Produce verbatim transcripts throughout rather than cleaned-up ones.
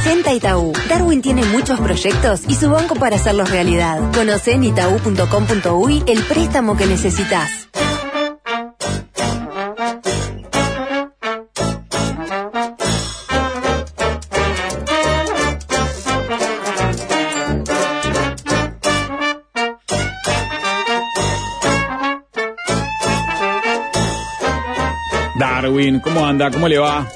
Genta Itaú. Darwin tiene muchos proyectos y su banco para hacerlos realidad. Conoce en itaú punto com punto uy el préstamo que necesitas. Darwin, ¿cómo anda? ¿Cómo le va?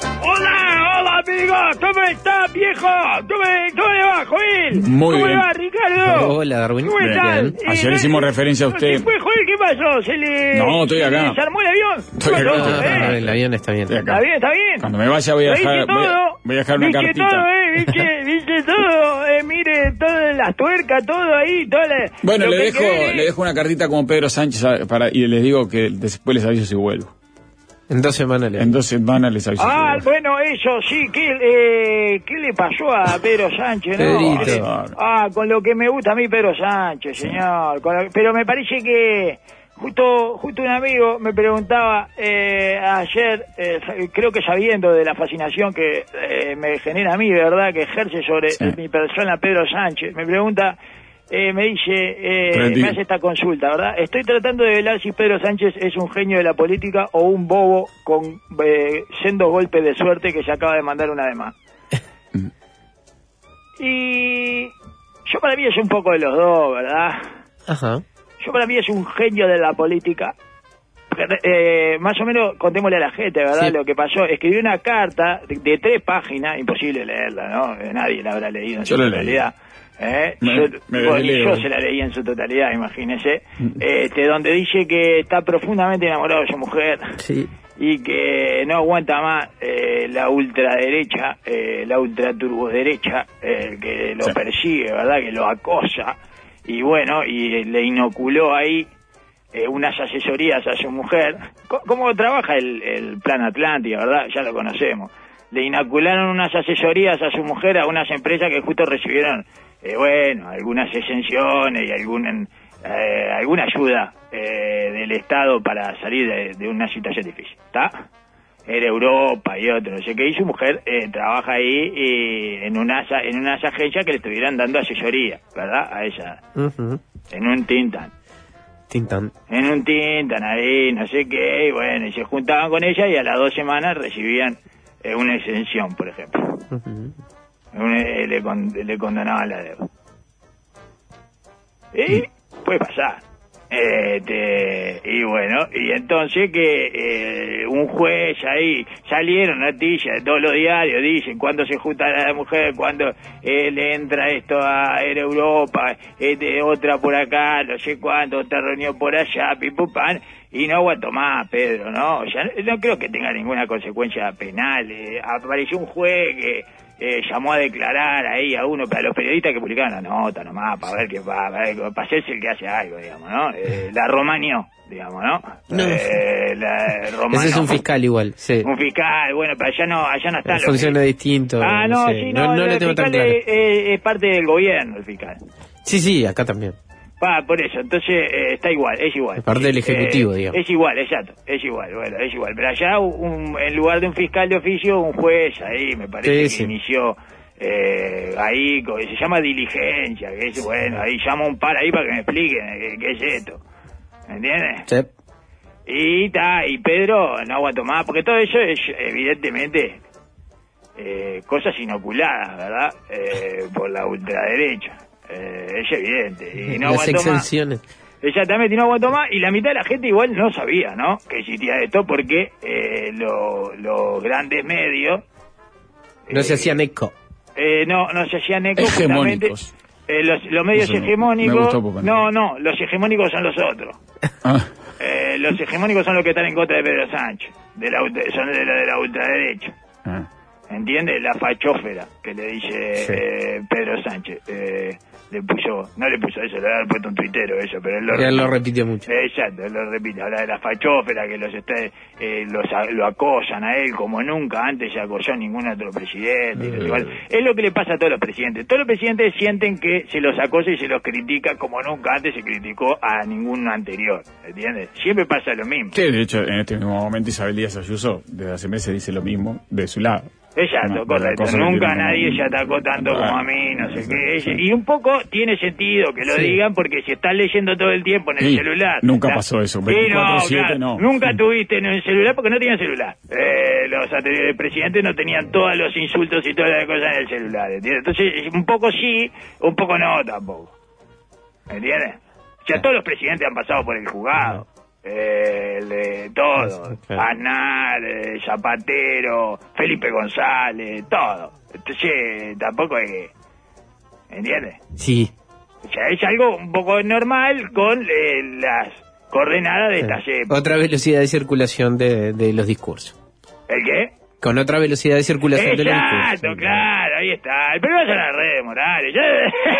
¿Cómo estás, viejo? ¿Cómo, ¿Cómo le va, Joel? Muy ¿Cómo bien. le va, Ricardo? Hola, Darwin. ¿Cómo estás? Eh, Ayer hicimos referencia a usted. ¿Qué fue, Joel? ¿Qué pasó? ¿Se le... No, estoy acá. ¿Se armó el avión? Estoy acá. No, No, no, eh. no, el avión está bien. ¿Está bien? ¿Está bien? Cuando me vaya voy a dejar, voy a, voy a dejar una ¿Viste cartita. todo, eh? ¿Viste, ¿Viste todo? Eh, mire, todas las tuercas, todo ahí, toda la, Bueno, le que dejo, quiere. le dejo una cartita como Pedro Sánchez a- para, y les digo que después les aviso si vuelvo. En dos semanas le En dos semanas les aviso Ah, si vuelvo. bueno, eso sí, ¿qué, eh, ¿qué le pasó a Pedro Sánchez? No? Pedrito. Ah, con lo que me gusta a mí Pedro Sánchez, señor. Con lo- pero me parece que justo justo un amigo me preguntaba eh, ayer, eh, creo que sabiendo de la fascinación que eh, me genera a mí, ¿verdad?, que ejerce sobre Sí. mi persona Pedro Sánchez, me pregunta... Eh, me dice, eh, Tranquilo. me hace esta consulta, ¿verdad? Estoy tratando de velar si Pedro Sánchez es un genio de la política o un bobo con eh, sendos golpes de suerte que se acaba de mandar una de más. Y yo para mí es un poco de los dos, ¿verdad? Ajá. Yo para mí es un genio de la política. Eh, más o menos contémosle a la gente, ¿verdad? Sí. Lo que pasó, escribió una carta de, de tres páginas, imposible leerla, ¿no? Eh, Nadie la habrá leído en Yo su la leí. totalidad. ¿Eh? Me- yo, me bueno, desleo. yo se la leí en su totalidad, imagínese. Este, donde dice que está profundamente enamorado de su mujer Sí. y que no aguanta más eh, la ultraderecha, eh, la ultraturboderecha, eh, que lo Sí. persigue, ¿verdad? Que lo acosa. Y bueno, y le inoculó ahí eh, unas asesorías a su mujer. Co- ¿Cómo trabaja el, el Plan Atlántida, verdad? Ya lo conocemos. Le inocularon unas asesorías a su mujer a unas empresas que justo recibieron, eh, bueno, algunas exenciones y algún, eh, alguna ayuda eh, del Estado para salir de, de una situación difícil, ¿está? Era Europa y otro, no sé qué, y su mujer eh, trabaja ahí eh, en, unas, en unas agencias que le estuvieran dando asesoría, ¿verdad? A ella, Uh-huh. en un tintan. Tintan. En un tintan ahí, no sé qué, y bueno, y se juntaban con ella y a las dos semanas recibían eh, una exención, por ejemplo. Uh-huh. Un- eh, le, con- le condonaban la deuda. Y puede pasar. Este, y bueno, y entonces que eh, un juez ahí, salieron noticias de todos los diarios, dicen cuándo se junta la mujer, cuándo eh, le entra esto a Air Europa, este, otra por acá, no sé cuándo, otra reunión por allá, pim pum pan, y no aguanto más, Pedro, ¿no? Ya no, no creo que tenga ninguna consecuencia penal. Eh, apareció un juez que eh, llamó a declarar ahí a uno, para los periodistas que publicaban la nota nomás, para ver qué va, para, ver, para hacerse el que hace algo, digamos, ¿no? Eh, la romañó, digamos, ¿no? No. Eh, la romañó. Ese es un fiscal igual, sí. Un fiscal, bueno, pero allá no, allá no está. lo Funciona que- distinto. Ah, no, sé. sí, no, no, no el le tengo tan fiscal claro. es, es- es parte del gobierno, el fiscal. Sí, sí, acá también. Ah, por eso, entonces eh, está igual, es igual. Es parte del Ejecutivo, Eh, digamos. Es igual, exacto, es igual, bueno, es igual. Pero allá, un, en lugar de un fiscal de oficio, un juez ahí, me parece Sí, que sí. inició eh, ahí, co- se llama diligencia, que es, bueno, ahí llama un par ahí para que me expliquen eh, qué es esto. ¿Me entiendes? Sí. Y está, y Pedro no aguanto más, porque todo eso es evidentemente eh, cosas inoculadas, ¿verdad? Eh, por la ultraderecha. Eh, es evidente. Y no Las aguanto más. exenciones. Exactamente, y no aguanto más. Y la mitad de la gente igual no sabía, ¿no? Que existía esto porque eh, lo- los grandes medios... No se eh, hacían eco. eh, no, no se hacían eco justamente. Hegemónicos. Eh, los, los medios Eso me- me hegemónicos... gustó poco, no, no, los hegemónicos son los otros. Ah, Eh, los hegemónicos son los que están en contra de Pedro Sánchez, de la, ultra- son de la, de la ultraderecha. ah. ¿Entiende? La fachófera que le dice Sí. eh, Pedro Sánchez. Eh, le puso, no le puso eso, le había puesto un tuitero eso, pero él lo, Él lo repitió mucho. Exacto, él lo repite. Habla de la fachófera que los está, eh, los, a- lo acosan a él como nunca antes se acosó ningún otro presidente. y no sé Mm. cuál. Es lo que le pasa a todos los presidentes. Todos los presidentes sienten que se los acosa y se los critica como nunca antes se criticó a ningún anterior. ¿Entiendes? Siempre pasa lo mismo. Sí, de hecho, en este mismo momento Isabel Díaz Ayuso, desde hace meses, dice lo mismo de su lado. Exacto, No, correcto. cosa que Nunca nunca- nadie se atacó tanto Claro. como a mí, no sé qué. Y un poco tiene sentido que lo Sí. digan porque si estás leyendo todo el tiempo en el Sí, celular... nunca la- pasó eso, Sí, veinticuatro siete claro, no. Nunca tuviste en el celular porque no tenían celular. Eh, los anteriores presidentes no tenían todos los insultos y todas las cosas en el celular, ¿entiendes? Entonces, un poco sí, un poco no tampoco. ¿Me entiendes? O sea, todos los presidentes han pasado por el juzgado. Eh, el de todo, Claro. Aznar, eh, Zapatero, Felipe González, todo. Entonces, tampoco es que, ¿entiendes? Sí. O sea, es algo un poco normal con eh, las coordenadas de estas épocas. Otra velocidad de circulación de, de los discursos. ¿El qué? Con otra velocidad de circulación de los discursos. Exacto, claro, ahí está. El problema son las redes morales. Ya,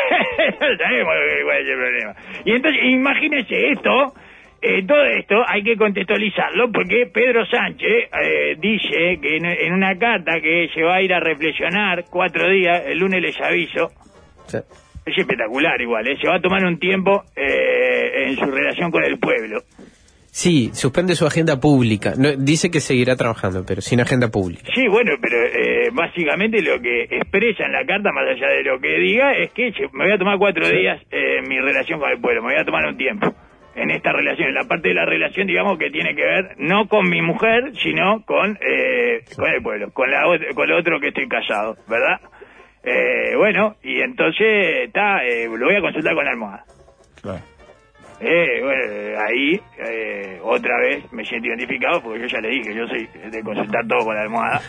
ya sabemos cuál es el problema. Y entonces, imagínense esto. Eh, todo esto hay que contextualizarlo porque Pedro Sánchez eh, dice que en, en una carta que se va a ir a reflexionar cuatro días, el lunes les aviso, O sea, es espectacular igual, ¿eh? Se va a tomar un tiempo eh, en su relación con el pueblo. sí, suspende su agenda pública. No, dice que seguirá trabajando, pero sin agenda pública. Sí, bueno, pero eh, básicamente lo que expresa en la carta, más allá de lo que diga, es que che, me voy a tomar cuatro días eh, en mi relación con el pueblo, me voy a tomar un tiempo en esta relación, en la parte de la relación, digamos, que tiene que ver no con mi mujer, sino con eh, con el pueblo, con la ot- con el otro que estoy casado, ¿verdad? Eh, bueno, y entonces está, eh, lo voy a consultar con la almohada. Claro. Eh, bueno, ahí eh, otra vez me siento identificado porque yo ya le dije, yo soy de consultar todo con la almohada.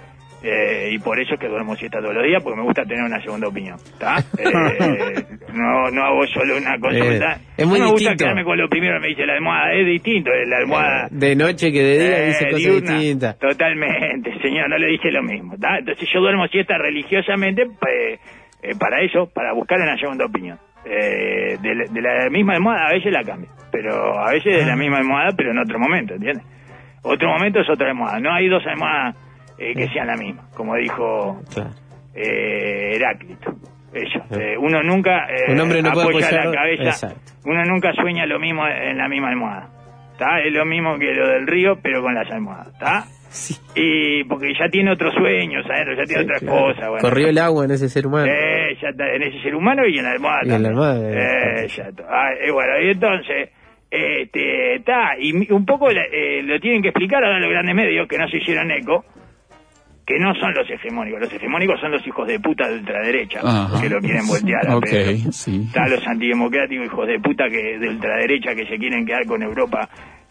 Eh, y por eso es que duermo siesta todos los días, porque me gusta tener una segunda opinión, ¿está? Eh, no, no hago solo una consulta. Eh, es muy no me gusta distinto. quedarme con lo primero que me dice la almohada, es distinto, es la almohada... De noche que de día eh, dice cosas diurna. distintas. Totalmente, señor, no le dije lo mismo, ¿está? Entonces yo duermo siesta religiosamente pues, eh, para eso, para buscar una segunda opinión. Eh, de, la- de la misma almohada a veces la cambio, pero a veces de la misma almohada, pero en otro momento, ¿entiendes? Otro momento es otra almohada, no hay dos almohadas eh, que sean la misma, como dijo Claro. eh, Heráclito. Eso, eh, uno nunca eh, Un hombre no puede apoya apoyar- la cabeza, Exacto. uno nunca sueña lo mismo en la misma almohada, ¿está? Es lo mismo que lo del río, pero con las almohadas, ¿está? Sí. Y porque ya tiene otros sueños, ¿sabes? Ya tiene Sí, otras claro. cosas, bueno. Corrió el agua en ese ser humano. Eh, ya está, en ese ser humano y en la almohada Y en la también. almohada, Eh, ya está. Ah, eh, bueno, y entonces, este, está, y mi- un poco eh, lo tienen que explicar ahora los grandes medios, que no se hicieron eco, que no son los hegemónicos. Los hegemónicos son los hijos de puta de ultraderecha, Ajá. que lo quieren voltear a Ok, Pedro. sí. Están los antidemocráticos hijos de puta que de ultraderecha que se quieren quedar con Europa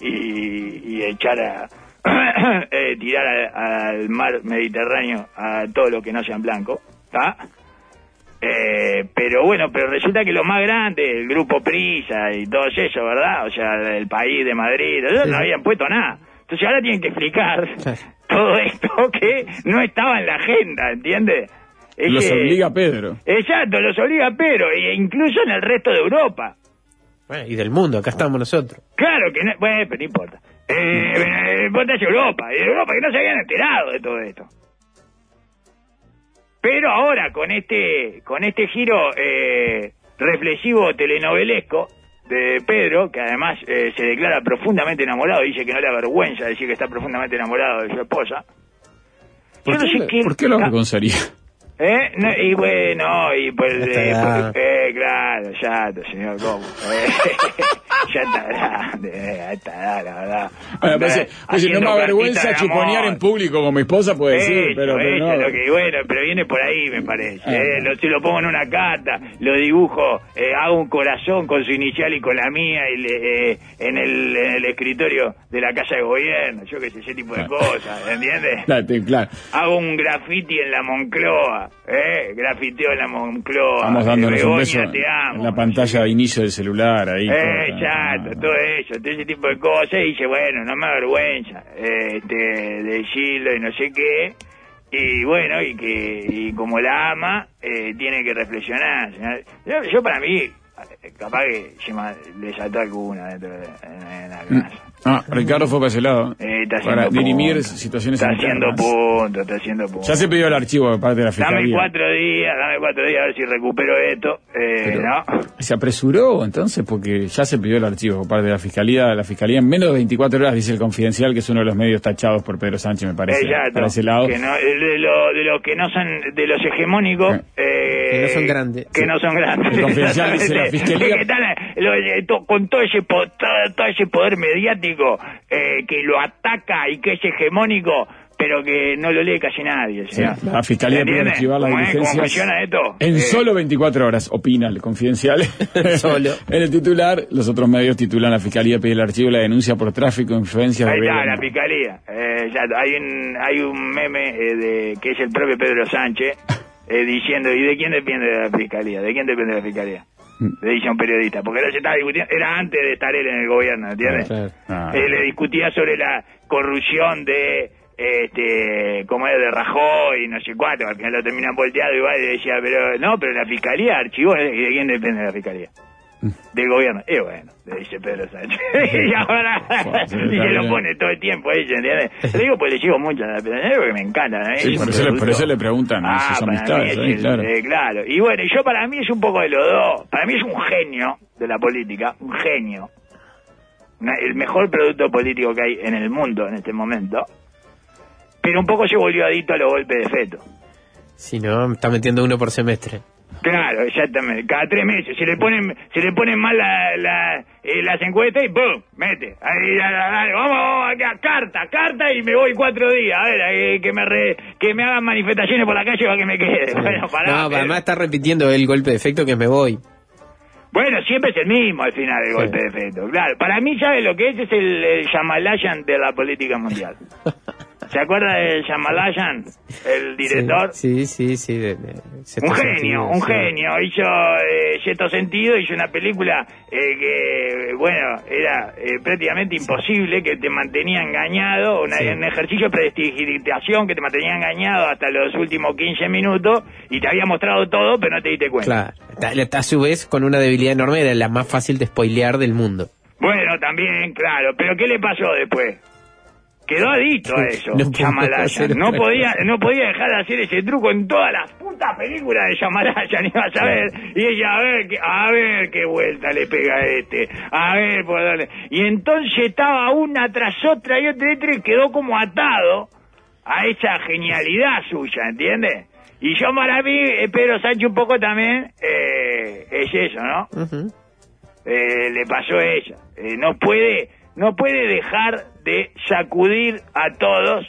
y, y echar a... eh, tirar a- al mar Mediterráneo a todo lo que no sean blancos, ¿está? Eh, pero bueno, pero resulta que los más grandes, el grupo Prisa y todo eso, ¿verdad? O sea, el país de Madrid, ellos no habían puesto nada. Entonces ahora tienen que explicar todo esto que no estaba en la agenda, ¿entiendes? Es Los que- obliga Pedro. Exacto, los obliga, pero e incluso en el resto de Europa. Bueno, y del mundo, acá estamos nosotros. Claro que no, bueno, pero no importa. Eh, no importa es Europa, y Europa que no se habían enterado de todo esto. Pero ahora con este con este giro eh, reflexivo telenovelesco de Pedro, que además eh, se declara profundamente enamorado, dice que no le avergüenza decir que está profundamente enamorado de su esposa. ¿Por Yo no qué, sé qué- ¿por qué lo ah, avergonzaría? ¿Eh? No, y bueno, y pues, Ya está eh, grande. pues, eh, claro, ya está, señor, ¿cómo? Eh, ya está grande, eh, ya está grande, la verdad. Bueno, pues, pues, si no Haciendo me avergüenza cartitas de chuponear amor. en público como mi esposa puede decir, Eso, pero, pero eso, no. lo que, bueno, pero viene por ahí, me parece. Ah. eh, lo, si lo pongo en una carta, lo dibujo, eh, hago un corazón con su inicial y con la mía y le, eh, en, el, en el escritorio de la Casa de Gobierno, yo qué sé, ese tipo de Claro. cosas, ¿entiendes? Claro, te- claro. Hago un graffiti en la Moncloa, ¿eh? Grafiteo en la Moncloa. Vamos eh, dándonos un Begoña, beso te amo. en la pantalla de inicio del celular ahí. Eh, todo, exacto, ah, todo eso, todo ese tipo de cosas. Y dice, bueno, no me avergüenza eh, este, decirlo y no sé qué. Y bueno, y que y como la ama, eh, tiene que reflexionar. señor. Yo, yo para mí, eh, capaz que se ma- le saltó alguna dentro de, en, en la casa. Ah, Ricardo fue para ese lado. Eh, está para haciendo dirimir punto. situaciones Está haciendo internas. punto, está haciendo punto. Ya se pidió el archivo de parte de la Dame Fiscalía. cuatro días, dame cuatro días a ver si recupero esto. Eh, Pero, ¿no? ¿se apresuró entonces? Porque ya se pidió el archivo por parte de la Fiscalía. La Fiscalía en menos de veinticuatro horas, dice el Confidencial, que es uno de los medios tachados por Pedro Sánchez, me parece. Exacto. Para ese lado. Que no, de, lo, de los que no son, de los hegemónicos. Sí. Eh, Que no son grandes. Que Sí. no son grandes. El Confidencial dice la Exactamente. Fiscalía- Que están, eh, lo- eh, to- con todo ese, po- todo, todo ese poder mediático eh, que lo ataca y que es hegemónico, pero que no lo lee casi nadie, Sí, señor. la Fiscalía puede ¿Entiende? archivar las ¿Cómo es? ¿Cómo diligencias funciona esto? en Eh, solo veinticuatro horas, opina el Confidencial. Solo. En el titular, los otros medios titulan: la Fiscalía pide el archivo de la denuncia por tráfico de influencias de Ahí está, Belén. la fiscalía. Eh, ya, hay un hay un meme eh, de que es el propio Pedro Sánchez eh, diciendo, ¿y de quién depende de la fiscalía? ¿De quién depende de la fiscalía? Le dice a un periodista, porque él se estaba discutiendo, era antes de estar él en el gobierno, ¿entiendes? Claro. Ah. Eh, le discutía sobre la corrupción de, este, como es de Rajoy y no sé cuánto, al final lo terminan volteado y va y le decía, pero no, pero la fiscalía archivó, ¿y de quién depende de la fiscalía? Del gobierno. Y bueno, le dice Pedro Sánchez. Y ahora, y se lo pone todo el tiempo ella, ¿entiendes? Le digo pues le sigo mucho a la fiscalía, porque me encanta, ¿no? Sí, Es por un eso, le, por producto. eso le preguntan a Ah, sus para amistades. mí ahí, es el- claro. eh, claro. Y bueno, yo para mí es un poco de los dos. Para mí es un genio de la política, un genio. Una- el mejor producto político que hay en el mundo en este momento. Pero un poco se volvió adicto a los golpes de feto. Si no, está metiendo uno por semestre. Claro, exactamente. Cada tres meses se le ponen, se le ponen mal la, la, eh, las encuestas y ¡pum! Mete. Ahí, dale, dale, vamos, vamos, acá, carta, carta y me voy cuatro días. A ver, eh, que me re, que me hagan manifestaciones por la calle para que me quede. Bueno, pará. No, pero- además está repitiendo el golpe de efecto que me voy. Bueno, siempre es el mismo al final el Sí. golpe de efecto. Claro, para mí, ¿sabe lo que es? Es el, el Shyamalan de la política mundial. ¿Se acuerda de Shyamalan, el director? Sí, sí, sí. de- de- sexto Un genio, sentido, un sí. genio. Hizo eh, Sexto Sentido, hizo una película eh, que, bueno, era eh, prácticamente imposible, que te mantenía engañado, una- Sí. un ejercicio de prestidigitación que te mantenía engañado hasta los últimos quince minutos y te había mostrado todo, pero no te diste cuenta. Claro. Está, está a su vez con una debilidad enorme, era la más fácil de spoilear del mundo. Bueno, también, claro, pero ¿qué le pasó después? Quedó adicto a eso, No pudo Shyamalan. hacer No otra podía, cosa. no podía dejar de hacer ese truco en todas las putas películas de Shyamalan, ibas a ver. Y ella, a ver, qué- a ver qué vuelta le pega a este. A ver, por dónde. Y entonces estaba una tras otra y otra y otra y quedó como atado a esa genialidad suya, ¿entiendes? Y yo para mí, eh, Pedro Sánchez un poco también, eh, es eso, ¿no? Ujú. Eh, le pasó a ella. Eh, no puede, no puede dejar de sacudir a todos.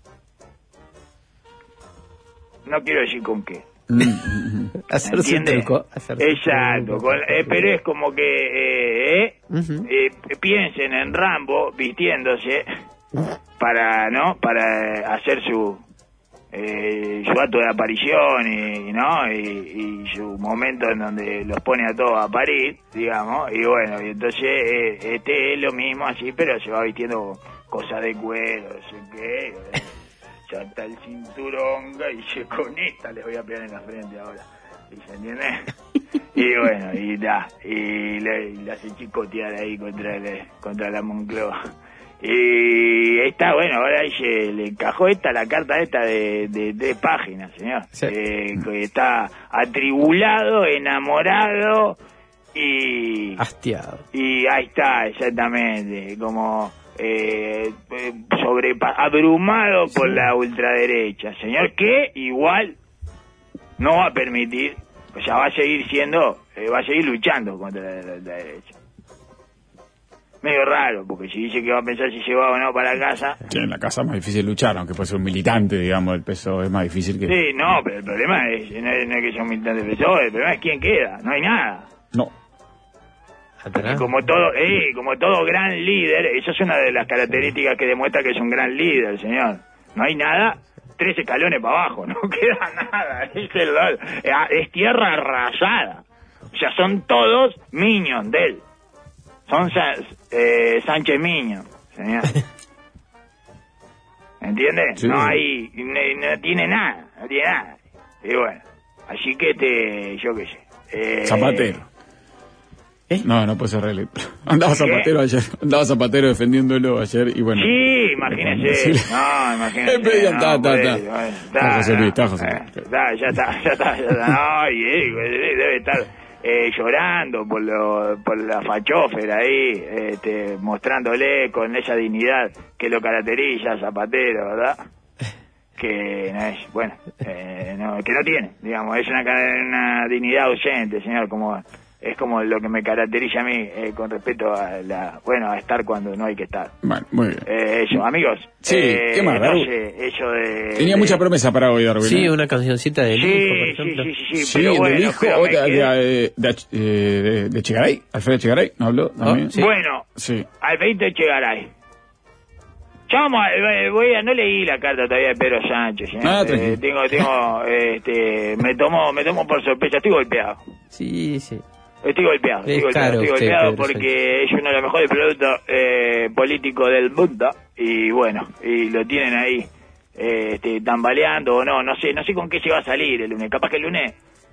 No quiero decir con qué. Hacerse ¿Entiende? truco. hacerse Exacto. truco. con- eh, pero es como que eh, eh, Ujú. eh, piensen en Rambo vistiéndose para, ¿no? Para hacer su eh, su acto de aparición y, ¿no? Y, y su momento en donde los pone a todos a parir, digamos, y bueno, y entonces eh, este es lo mismo así, pero se va vistiendo cosas de cuero, no sé qué, eh, chata el cinturón y dice, con esta les voy a pegar en la frente ahora, y se entiende, y bueno, y da, y le, y le hace chicotear ahí contra, el, contra la Moncloa. Y está, bueno, ahora se le encajó esta, la carta esta de, de tres páginas, señor. Sí. Eh, que está atribulado, enamorado y... Hastiado. Y ahí está, exactamente, como eh, eh, sobrepa- abrumado por la ultraderecha, señor, que igual no va a permitir, o sea, va a seguir siendo, eh, va a seguir luchando contra la, la ultraderecha. Medio raro, porque si dice que va a pensar si se va o no para casa. Sí, en la casa es más difícil luchar, aunque puede ser un militante, digamos, el P S O E es más difícil que... Sí, no, pero el problema es, no es, no es que sea un militante de P S O E, el problema es quién queda, no hay nada. No. Y Atrás. como todo, eh, como todo gran líder, esa es una de las características que demuestra que es un gran líder, señor. No hay nada, tres escalones para abajo, no queda nada, es, el, eh, es tierra arrasada. O sea, son todos minions de él. Son Sa- eh, Sánchez Miño, señor. ¿Entiendes? Sí. No hay, no, no tiene nada, no tiene nada. Y bueno, así que te, yo qué sé. Eh, Zapatero. ¿Eh? No, no puede ser reelecto. Andaba Zapatero ayer, andaba Zapatero defendiéndolo ayer y bueno. Sí, imagínese. Sí. No, imagínese. Eh, pero ya está, no, está, pues, está. bueno, Está José Luis, está José eh, Luis. está, ya está, ya está, ya está. No, y eh, debe estar eh, llorando por lo, por la fachófera ahí, este, mostrándole con esa dignidad que lo caracteriza a Zapatero, ¿verdad? Que no es, bueno, eh, no, que no tiene, digamos, es una, una dignidad ausente, señor, como es como lo que me caracteriza a mí eh, con respecto a la, bueno, a estar cuando no hay que estar. Bueno, muy bien. Eh, eso, amigos. Sí, eh, ¿qué más, Darwin? entonces, eso de... Tenía de- mucha promesa para hoy, Darwin. Sí, ¿eh? una cancioncita del Sí, hijo, por sí, ejemplo. sí, sí, sí, Sí, pero del bueno, hijo pero me otra, de, quedé- de, de, eh, de, de Chegaray, Alfredo Chegaray, ¿no habló? También. sí. Bueno, Sí. Alfredito Echegaray. Ya vamos a- eh, voy a, no leí la carta todavía de Pedro Sánchez. ¿eh? Ah, Eh, tranquilo. tengo, tengo, este, me tomó, me tomó por sorpresa, estoy golpeado. Sí, sí. Estoy golpeado, Es estoy golpeado, caro estoy usted, golpeado Pedro porque es uno de los mejores productos eh, políticos del mundo y bueno, y lo tienen ahí eh, este, tambaleando o no, no sé, no sé con qué se va a salir el lunes. Capaz que el lunes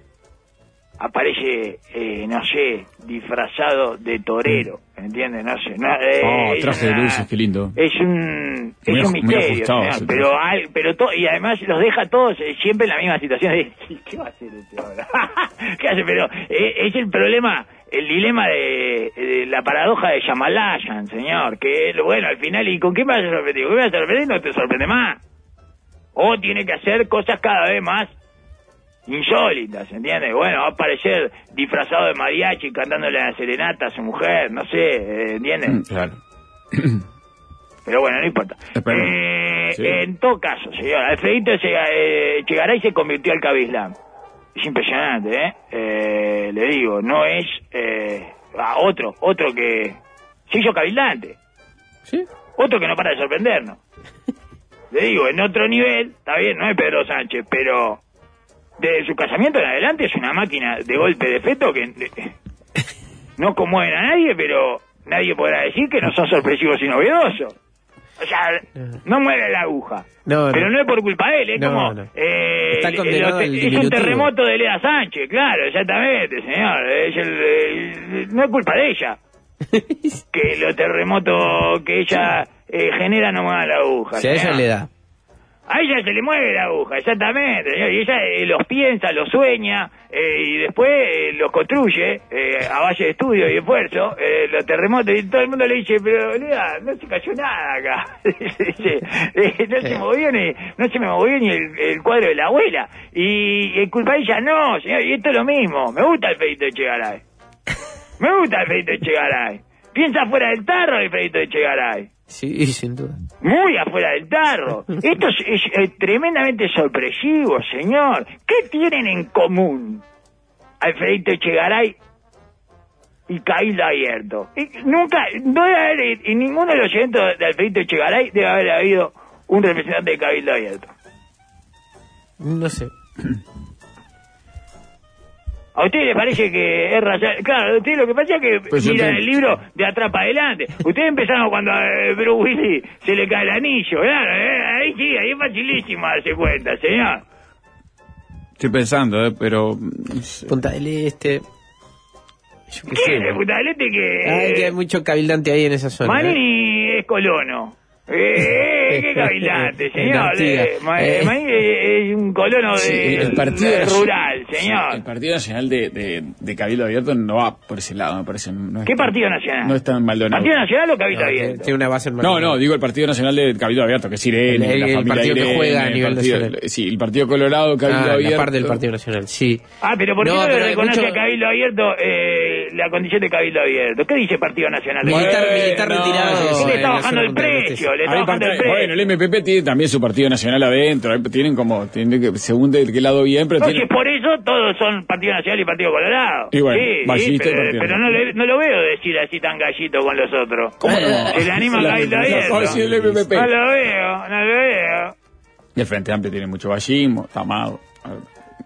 aparece, eh, no sé, disfrazado de torero, ¿entiendes? No sé. No, eh, Oh, es traje de una- luces, qué lindo. Es un, es Muy un aj- muy misterio, ajustado señor, ese pero, traje. al- pero to- y además los deja todos eh, siempre en la misma situación de, ¿qué va a hacer este ahora? ¿Qué hace? Pero eh, es el problema, el dilema de, de la paradoja de Shyamalan, señor, que bueno, al final, ¿y con qué me vas a sorprender? ¿Con qué me vas a sorprender? No te sorprende más. O tiene que hacer cosas cada vez más insólitas, ¿entiendes? Bueno, va a aparecer disfrazado de mariachi cantándole a la serenata a su mujer, no sé, eh, ¿entiendes? Mm, Claro. Pero bueno, no importa. Esperemos. Eh, Sí. En todo caso, señor, Alfredito llega- eh, Chegaray se convirtió al Cabislam. Es impresionante, ¿eh? Eh, Le digo, no es eh, a otro, otro que se hizo cabilante, ¿Sí? otro que no para de sorprendernos. Le digo, en otro nivel, está bien, no es Pedro Sánchez, pero desde su casamiento en adelante es una máquina de golpe de feto que eh, no conmueven a nadie, pero nadie podrá decir que no son sorpresivos y novedosos. O sea, no mueve la aguja. No, no. Pero no es por culpa de él, es No, como... no. eh, Está condenado el- al es un diminutivo. terremoto de Lea Sánchez, claro, exactamente, señor. Es el, el- no es culpa de ella. Que los terremotos que ella eh, genera no muevan la aguja. Si a ella señor. le da. A ella se le mueve la aguja, exactamente, señor. Y ella eh, los piensa, los sueña, eh, y después eh, los construye eh, a base de estudio y esfuerzo, eh, los terremotos, y todo el mundo le dice, pero Lea, no se cayó nada acá. Dice, eh, no se movió ni, no se me movió ni el, el cuadro de la abuela. Y, y culpa de ella, no, señor, y esto es lo mismo. Me gusta el Fedito Echegaray. Me gusta el Fedito Echegaray. Piensa fuera del tarro el Fedito Echegaray. Sí, sin duda. Muy afuera del tarro. Esto es, es, eh, tremendamente sorpresivo, señor. ¿Qué tienen en común Alfredito Echegaray y Cabildo Abierto? Y nunca, no debe haber, en ninguno de los eventos de Alfredito Echegaray debe haber habido un representante de Cabildo Abierto. No sé. ¿A usted le parece que es racial? Claro, a usted lo que pasa es que Pues yo miran te- el libro de atrás para adelante. Ustedes empezaron cuando a Bruce Willis se le cae el anillo, claro, eh, ahí sí, ahí es facilísimo darse cuenta, señor. Estoy pensando, ¿eh? Pero... no sé. Punta del Este. Yo qué ¿Qué sé. es el puta del este que...? Ay, que hay mucho cabildante ahí en esa zona. ¿eh? Manini es colono. Eh, qué cavilante, En señor. Artigas. Eh, Ma- Eh. Manini es un colono de, Sí, el partido de Nacional- rural, Sí, señor. el Partido Nacional de, de, de Cabildo Abierto no va por ese lado, me parece. No es ¿Qué tan- Partido Nacional? No es tan Maldonado. ¿Partido Nacional o Cabildo No, tiene, Abierto? tiene una base en No, Maldonado. no, digo el Partido Nacional de Cabildo Abierto, que es Irene, El- la el familia partido que Irene, juega a el nivel partido- nacional. Sí, el Partido Colorado, Cabildo Ah, Abierto. la parte del Partido Nacional, sí. Ah, pero ¿por qué No, no, le pero hay reconoce mucho- a Cabildo Abierto eh, la condición de Cabildo Abierto? ¿Qué dice Partido Nacional? Militar, Bueno, militar no, retirado. sí, sí. Él le en está la bajando zona el Punta del Este. precio, le está Ahí bajando el parte- precio. bueno, el M P P tiene también su Partido Nacional adentro, ahí tienen como, tienen que, según de qué lado bien, pero Entonces, tienen... por eso todos son Partido Nacional y Partido Colorado. Y bueno, sí, Ballista sí, y pero, Partido pero no, le- no lo veo decir así tan gallito con los otros. ¿Cómo no? Se le anima Se a Cabildo Abierto. No, sí, el M P P. No lo veo, no lo veo. Y el Frente Amplio tiene mucho vallismo, está amado. A ver.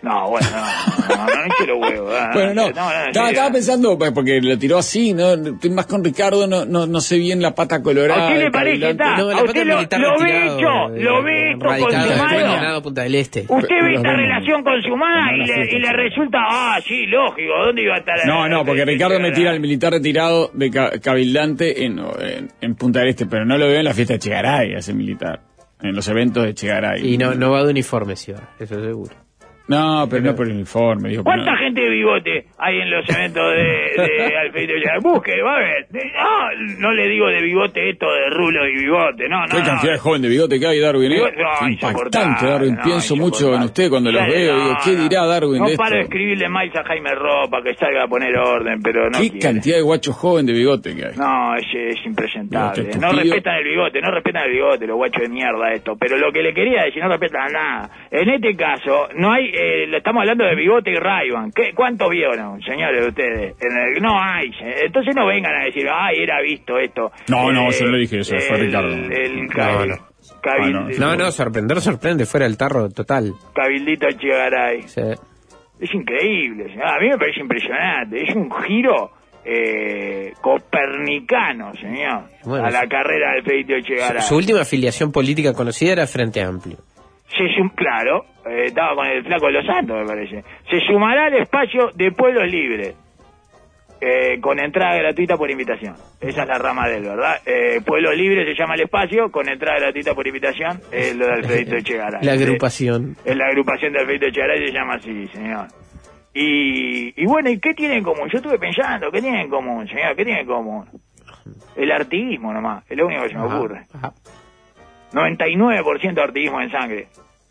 No, bueno, no, no, no, no eche los huevos. No, bueno, no, no, no, no estaba, estaba pensando, porque lo tiró así, ¿no? Estoy más con Ricardo, no no no sé bien la pata colorada. ¿A usted le parece? Está, No, la a pata usted lo, militar lo ve retirado, hecho, eh, lo ve esto radicado, consumado. abandonado, Punta del Este. Usted ve esta Pero, relación consumada no, y no, le, no, y le no. resulta, ah, sí, lógico, ¿dónde iba a estar? No, no, porque Ricardo me tira al militar retirado de ca- cabildante en, en, en Punta del Este, pero no lo veo en la fiesta de Chegaray, ese militar, en los eventos de Chegaray. Y no, no va de uniforme, sí, va, eso seguro. No, pero no por el uniforme. Digo, ¿Cuánta no. gente de bigote hay en los eventos de, de Alfredito Chegaray? Busque, va a ver. No, no le digo de bigote esto de rulo y bigote, no, no. ¿Qué no. cantidad de joven de bigote que hay, Darwin? ¿eh? Bigote, no, Qué insoportable, impactante, Darwin. no, Pienso mucho en insoportable. usted cuando los Dale, veo. no, Digo, ¿qué no. dirá Darwin No de esto? paro de escribirle mails a Jaime Ropa que salga a poner orden, pero no ¿Qué quiere. cantidad de guachos joven de bigote que hay? No, es, es impresentable. Bigote No estúpido. respetan el bigote, no respetan el bigote, los guachos de mierda esto. Pero lo que le quería decir, no respetan nada. En este caso, no hay, eh, le estamos hablando de bigote y Ray-Ban. ¿Qué, ¿Cuántos vieron, señores, ustedes? En el, no hay. Entonces no vengan a decir, ay, era visto esto. No, no, Eh, yo no le dije eso, fue el- Ricardo. El, No, cabil- no. cabil- Ah, no, No, no, sorprender sorprende, fuera el tarro total. Cabildito Chegaray. Sí. Es increíble, señor. A mí me parece impresionante. Es un giro eh, copernicano, señor, Bueno, a la sí. carrera de Alfredito Chegaray. Su, su última afiliación política conocida era Frente Amplio. Se sum- claro, eh, estaba con el flaco de los Santos, me parece. Se sumará al espacio de Pueblos Libres, eh, con entrada gratuita por invitación. Esa es la rama de él, ¿verdad? Eh, Pueblos Libres se llama el espacio, con entrada gratuita por invitación, es lo de Alfredito Chegaray. La agrupación. Eh, la agrupación de Alfredito Chegaray se llama así, señor. Y, y bueno, ¿y qué tiene en común? Yo estuve pensando, ¿qué tiene en común, señor? ¿Qué tiene en común? El artiguismo nomás, es lo único que se me Ajá, ocurre. ajá. noventa y nueve por ciento de artiguismo en sangre.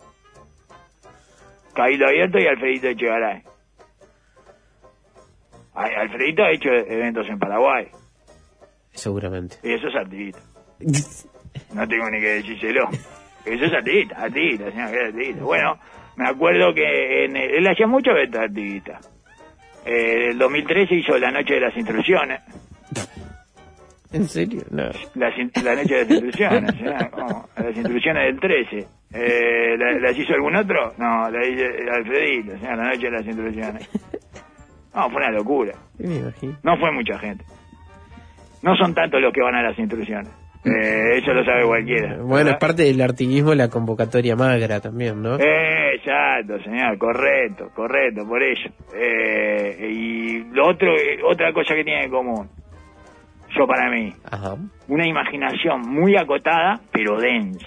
Cabildo Abierto y Alfredito Chegaray. Ay, Alfredito ha hecho eventos en Paraguay. Seguramente. Y eso es artista. No tengo ni que decírselo. Eso es artista, artista, señor, que es artista. Bueno, me acuerdo que en el- él hacía muchos eventos artistas. Eh, el dos mil trece hizo la Noche de las Instrucciones. ¿En serio? No. Las, in- la Noche de las Instrucciones, ¿eh? ¿Cómo? Las Instrucciones del trece. Eh, ¿la- ¿Las hizo algún otro? No, la hizo Alfredito, señor, la Noche de las Instrucciones. No, fue una locura. Me imagino. No fue mucha gente. No son tantos los que van a las instrucciones. Eh, eso lo sabe cualquiera. Bueno, ¿verdad? es parte del artiguismo la convocatoria magra también, ¿no? Eh, exacto, señor, correcto, correcto, por ello. Eh, y lo otro, eh, otra cosa que tiene en común, yo para mí, Ajá. una imaginación muy acotada, pero densa.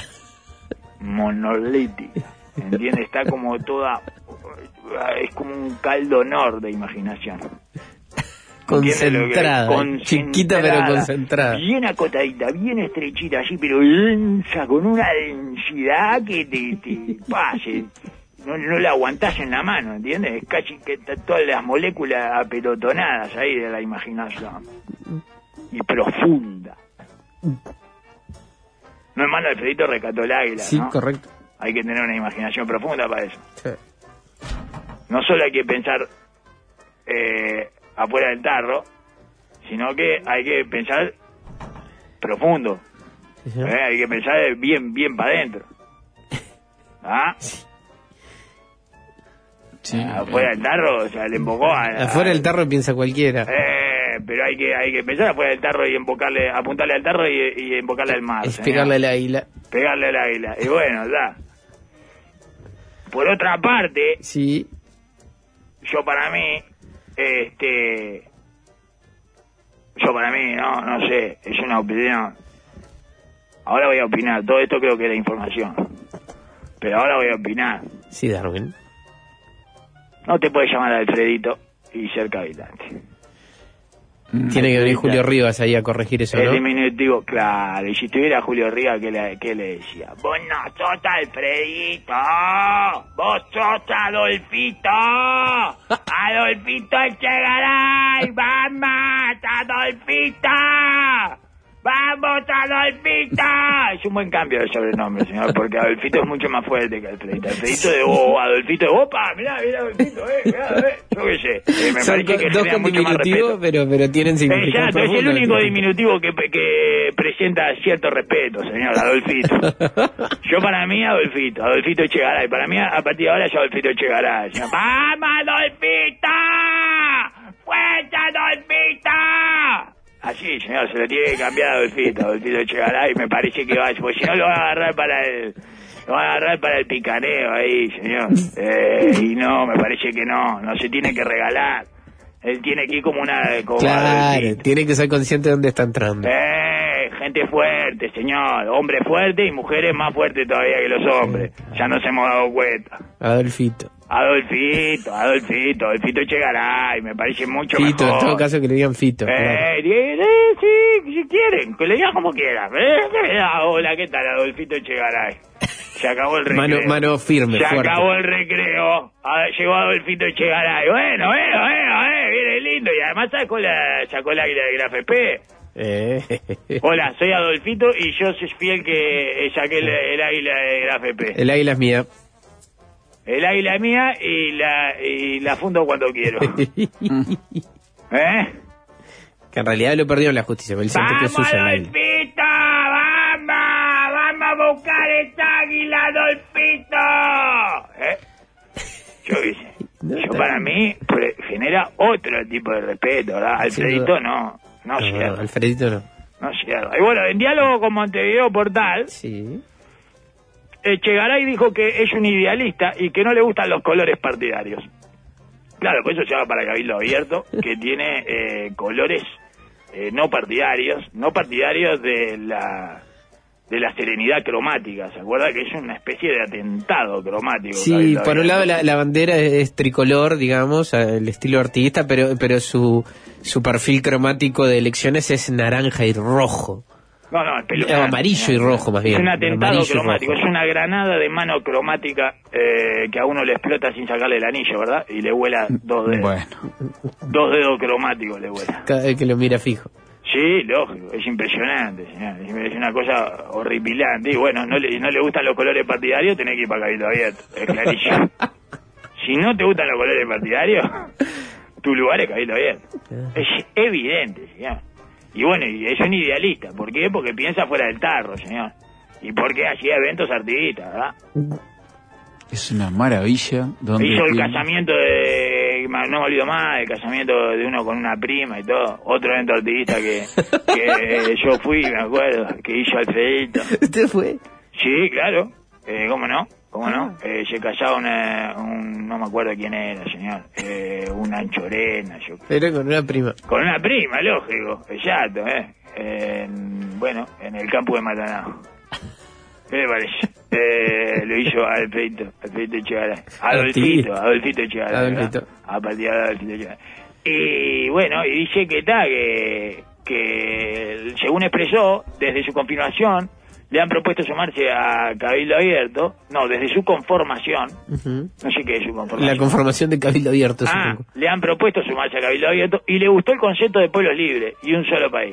Monolítica. ¿Entiendes? Está como toda, es como un caldo honor de imaginación. ¿Entiendes lo que- Concentrada, chiquita pero concentrada. Bien acotadita, bien estrechita así, pero densa, con una densidad que te, te pase. No, no la aguantás en la mano, ¿entiendes? Es casi que está todas las moléculas apelotonadas ahí de la imaginación. Y profunda. No, hermano, Alfredito rescató el águila, Sí, ¿no? correcto. Hay que tener una imaginación profunda para eso. Sí. No solo hay que pensar eh, afuera del tarro, sino que hay que pensar profundo. Ajá. ¿eh? Hay que pensar bien, bien para adentro. ¿Ah? Sí, Afuera del tarro, o sea, le embocó a... a- Afuera del tarro piensa cualquiera. Eh, pero hay que hay que pensar afuera del tarro y embocarle, apuntarle al tarro y, y embocarle al mar. Es señor. pegarle al águila. Pegarle al águila. Y bueno, ya. Por otra parte, Sí. yo para mí, este, yo para mí, no, no sé, es una opinión. Ahora voy a opinar, todo esto creo que era información. Pero ahora voy a opinar. Sí, Darwin. No te puedes llamar a Alfredito y ser cavilante. Tiene que venir Julio Rivas ahí a corregir eso, El ¿no? diminutivo, claro, y si estuviera Julio Rivas, ¿qué le, qué le decía? Vos no sos Alfredito, vos sos Adolfito, Adolfito Chegaray, vamos, Adolfito, vamos, Adolfito. Es un buen cambio de sobrenombre, señor, porque Adolfito es mucho más fuerte que Alfredito. Alfredito de oh, Adolfito de opa, mirá, mirá Adolfito, eh, mirá, eh. Yo qué sé. Eh, me Son parece que dos genera con mucho más diminutivo, respeto. pero, pero tienen significado Exacto, es el profundo. único diminutivo que, que presenta cierto respeto, señor, Adolfito. Yo para mí, Adolfito, Adolfito Echegaray. Para mí, a partir de ahora, yo Adolfito Echegaray. Señor. ¡Vamos, Adolfito! ¡Fuerza, Adolfito! Así, señor, se lo tiene que cambiar a Adolfito, Adolfito Echegaray. Me parece que va, porque si no lo va a agarrar para el... Lo va a agarrar para el picaneo ahí, señor. Eh, y no, me parece que no, no se tiene que regalar. Él tiene que ir como una... Como Claro, Adolfito. tiene que ser consciente de dónde está entrando. Eh, gente fuerte, señor. Hombres fuertes y mujeres más fuertes todavía que los hombres. Ya nos hemos dado cuenta. Adolfito. Adolfito, Adolfito, Adolfito Echegaray, me parece mucho Fito, mejor. en todo caso que le digan Fito. Eh, claro. eh, eh, sí, si quieren, que le digan como quieran. Eh, hola, ¿qué tal, Adolfito Echegaray? Se acabó el recreo. Mano, mano firme, Se fuerte. acabó el recreo. Ah, llegó Adolfito Echegaray. Bueno, bueno, bueno, eh, viene lindo. Y además sacó la, sacó la águila de la F P. Eh. Hola, soy Adolfito y yo soy fiel que eh, saqué el, el águila de la F P. El águila es mía. El águila es mía y la, y la fundo cuando quiero. ¿Eh? Que en realidad lo perdió en la justicia, pero él siente que es ¡Vamos, suya el águila. Adolfito! ¡Vamos! ¡Vamos a buscar esta águila, Adolfito! ¿Eh? Yo qué sé. No, Yo está para bien. mí pre- genera otro tipo de respeto, ¿verdad? Sin Alfredito duda. no. No, No, cierra. no, Alfredito no. No cierra. Y bueno, en diálogo con Montevideo Portal, Sí. Echegaray dijo que es un idealista y que no le gustan los colores partidarios. Claro, pues eso se va para Cabildo Abierto, que tiene eh, colores eh, no partidarios, no partidarios de la de la serenidad cromática, ¿se acuerda? Que es una especie de atentado cromático. Sí, Cabildo por un Abierto. lado la, la bandera es tricolor, digamos, el estilo artiguista, pero pero su su perfil cromático de elecciones es naranja y rojo. No, no, es peludo. Amarillo y rojo, más bien. Es un atentado Amarillo y cromático, rojo. es una granada de mano cromática eh, que a uno le explota sin sacarle el anillo, ¿verdad? Y le vuela dos dedos. Bueno, Dos dedos cromáticos le vuela. Cada vez que lo mira fijo. Sí, lógico, es impresionante, señor. Es una cosa horripilante. Y bueno, no le, no le gustan los colores partidarios, tenés que ir para Cabildo Abierto, es clarísimo. Si no te gustan los colores partidarios, tu lugar es Cabildo Abierto. Es evidente, señor. Y bueno, y es un idealista. ¿Por qué? Porque piensa fuera del tarro, señor. Y porque hacía eventos artistas, ¿verdad? es una maravilla. Donde Hizo el tiene- casamiento de... No me olvido más, el casamiento de uno con una prima y todo. Otro evento artista que, que yo fui, me acuerdo, que hizo Alfredito. ¿Usted fue? Sí, claro. Eh, ¿Cómo no? ¿Cómo no? Eh, se casaba una, un... No me acuerdo quién era, señor. Eh, una anchorena, yo Era con una prima. Con una prima, lógico, exacto, ¿eh? En, bueno, en el campo de Maldonado. ¿Qué le parece? Eh, lo hizo Alfredito, Alfredito Echegaray. Adolfito, Adolfito Echegaray. Adolfito. ¿verdad? A partir de Adolfito Echegaray. Y bueno, y dice que está, que, que según expresó, desde su confirmación, le han propuesto sumarse a Cabildo Abierto, no, desde su conformación, Ujú. no sé qué es su conformación. La conformación de Cabildo Abierto, Ah, supongo. le han propuesto sumarse a Cabildo Abierto y le gustó el concepto de pueblos libres y un solo país.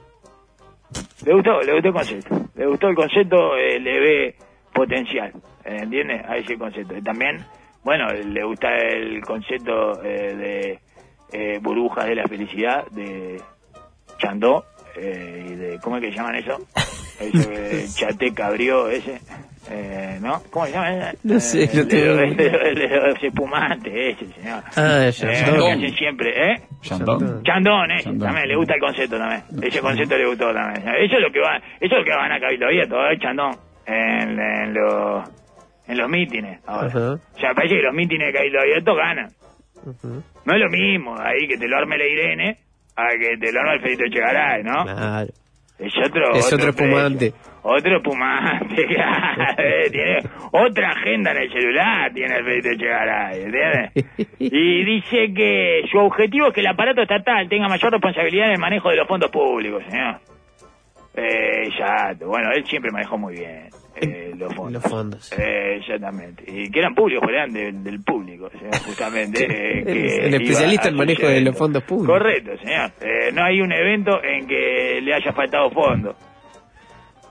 Le gustó, le gustó el concepto. Le gustó el concepto, eh, le ve potencial, eh, ¿entiendes? A ese concepto. Y también, bueno, le gusta el concepto eh, de eh, burbujas de la felicidad de Chandó eh, y de, ¿cómo es que llaman eso? Eso que Chaté Cabrió ese, eh, ¿no? ¿Cómo se llama ese? No sé, Eh, no el tengo- de- el de- el de los espumantes ese, señor. Ah, Eh, Chandón. lo que hacen siempre, ¿eh? Chandón. Chandón, ese, Chandón. también, le gusta el concepto también. Ese concepto le gustó también. Eso es lo que va, eso es lo que van a Cabildo Abierto, ¿eh? Chandón, en, en los, en los mítines, ahora. Ajá. O sea, parece que los mítines de Cabildo Abierto ganan. Ujú. No es lo mismo ahí que te lo arme la Irene a que te lo arme Alfredito Echegaray, ¿no? Claro. Es otro, Es otro espumante. precio. Otro espumante, claro, eh, tiene otra agenda en el celular, tiene Alfredito Echegaray, ¿entiendes? Y dice que su objetivo es que el aparato estatal tenga mayor responsabilidad en el manejo de los fondos públicos, señor. Eh, exacto, bueno, él siempre manejó muy bien eh, los fondos. Los fondos. Eh, exactamente. Y que eran públicos, eran del, del público, señor, justamente. eh, que El especialista en iba a manejo sus de los eventos. fondos públicos. Correcto, señor. Eh, no hay un evento en que le haya faltado fondo. ¿Ah?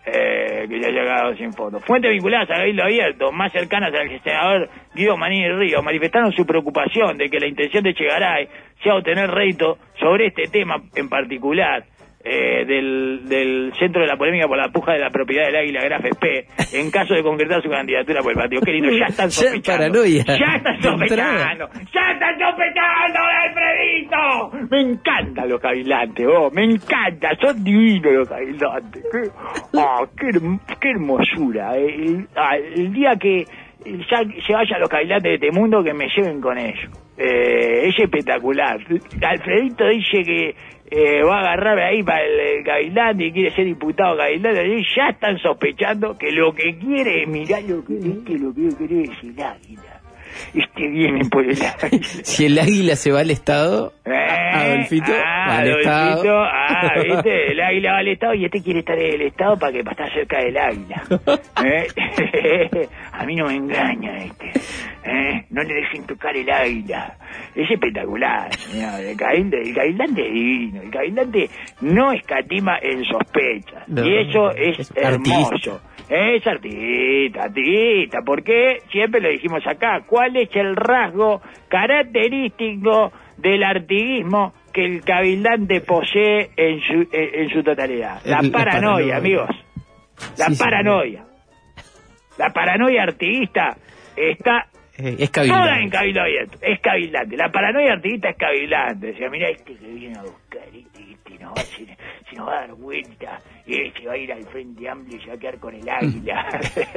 eh, que ya ha llegado sin fondo. Fuentes vinculadas a Cabildo Abierto, más cercanas al senador Guido Manini Río, manifestaron su preocupación de que la intención de Echegaray sea obtener rédito sobre este tema en particular. Eh, del, del centro de la polémica por la puja de la propiedad del Águila Graf P, en caso de concretar su candidatura por el partido. Qué lindo, ya están sospechando. Ya, paranoia. Ya están sospechando. Ya están sospechando, Alfredito. Me encantan los cavilantes, vos. Me encanta. Son divinos los cavilantes. Qué, oh, qué, qué hermosura. El, el día que ya se vayan los cavilantes de este mundo, que me lleven con ellos. Eh, es espectacular. Alfredito dice que eh, va a agarrar ahí para el, el Gavilante y quiere ser diputado Gavilante, y ya están sospechando que lo que quiere es mirar lo que este lo que quiere es el águila. Este viene por el águila. Si el águila se va al Estado, ¿Eh? Adolfito ah, va al Adolfito, Estado. ah, viste, el águila va al Estado y este quiere estar en el Estado para que para estar cerca del águila. ¿Eh? A mí no me engaña este. ¿Eh? No le dejen tocar el águila. Es espectacular, señor. El cabilante, el cabilante es divino. El cabilante no escatima en sospechas. No, y eso es, es hermoso. artista. Es artista, artista. Porque siempre lo dijimos acá. ¿Cuál es el rasgo característico del artiguismo que el cabildante posee en su, en, en su totalidad? La, El, paranoia, la paranoia, amigos. La sí, paranoia. Sí. La paranoia artiguista está eh, es cabildante. toda en Cabildo Abierto. Es cabildante. La paranoia artiguista es cabildante. O sea, mirá este que viene a buscar, este, este nos va a hacer, se nos va a dar vuelta, y este va a ir al Frente Amplio y se va a quedar con el águila.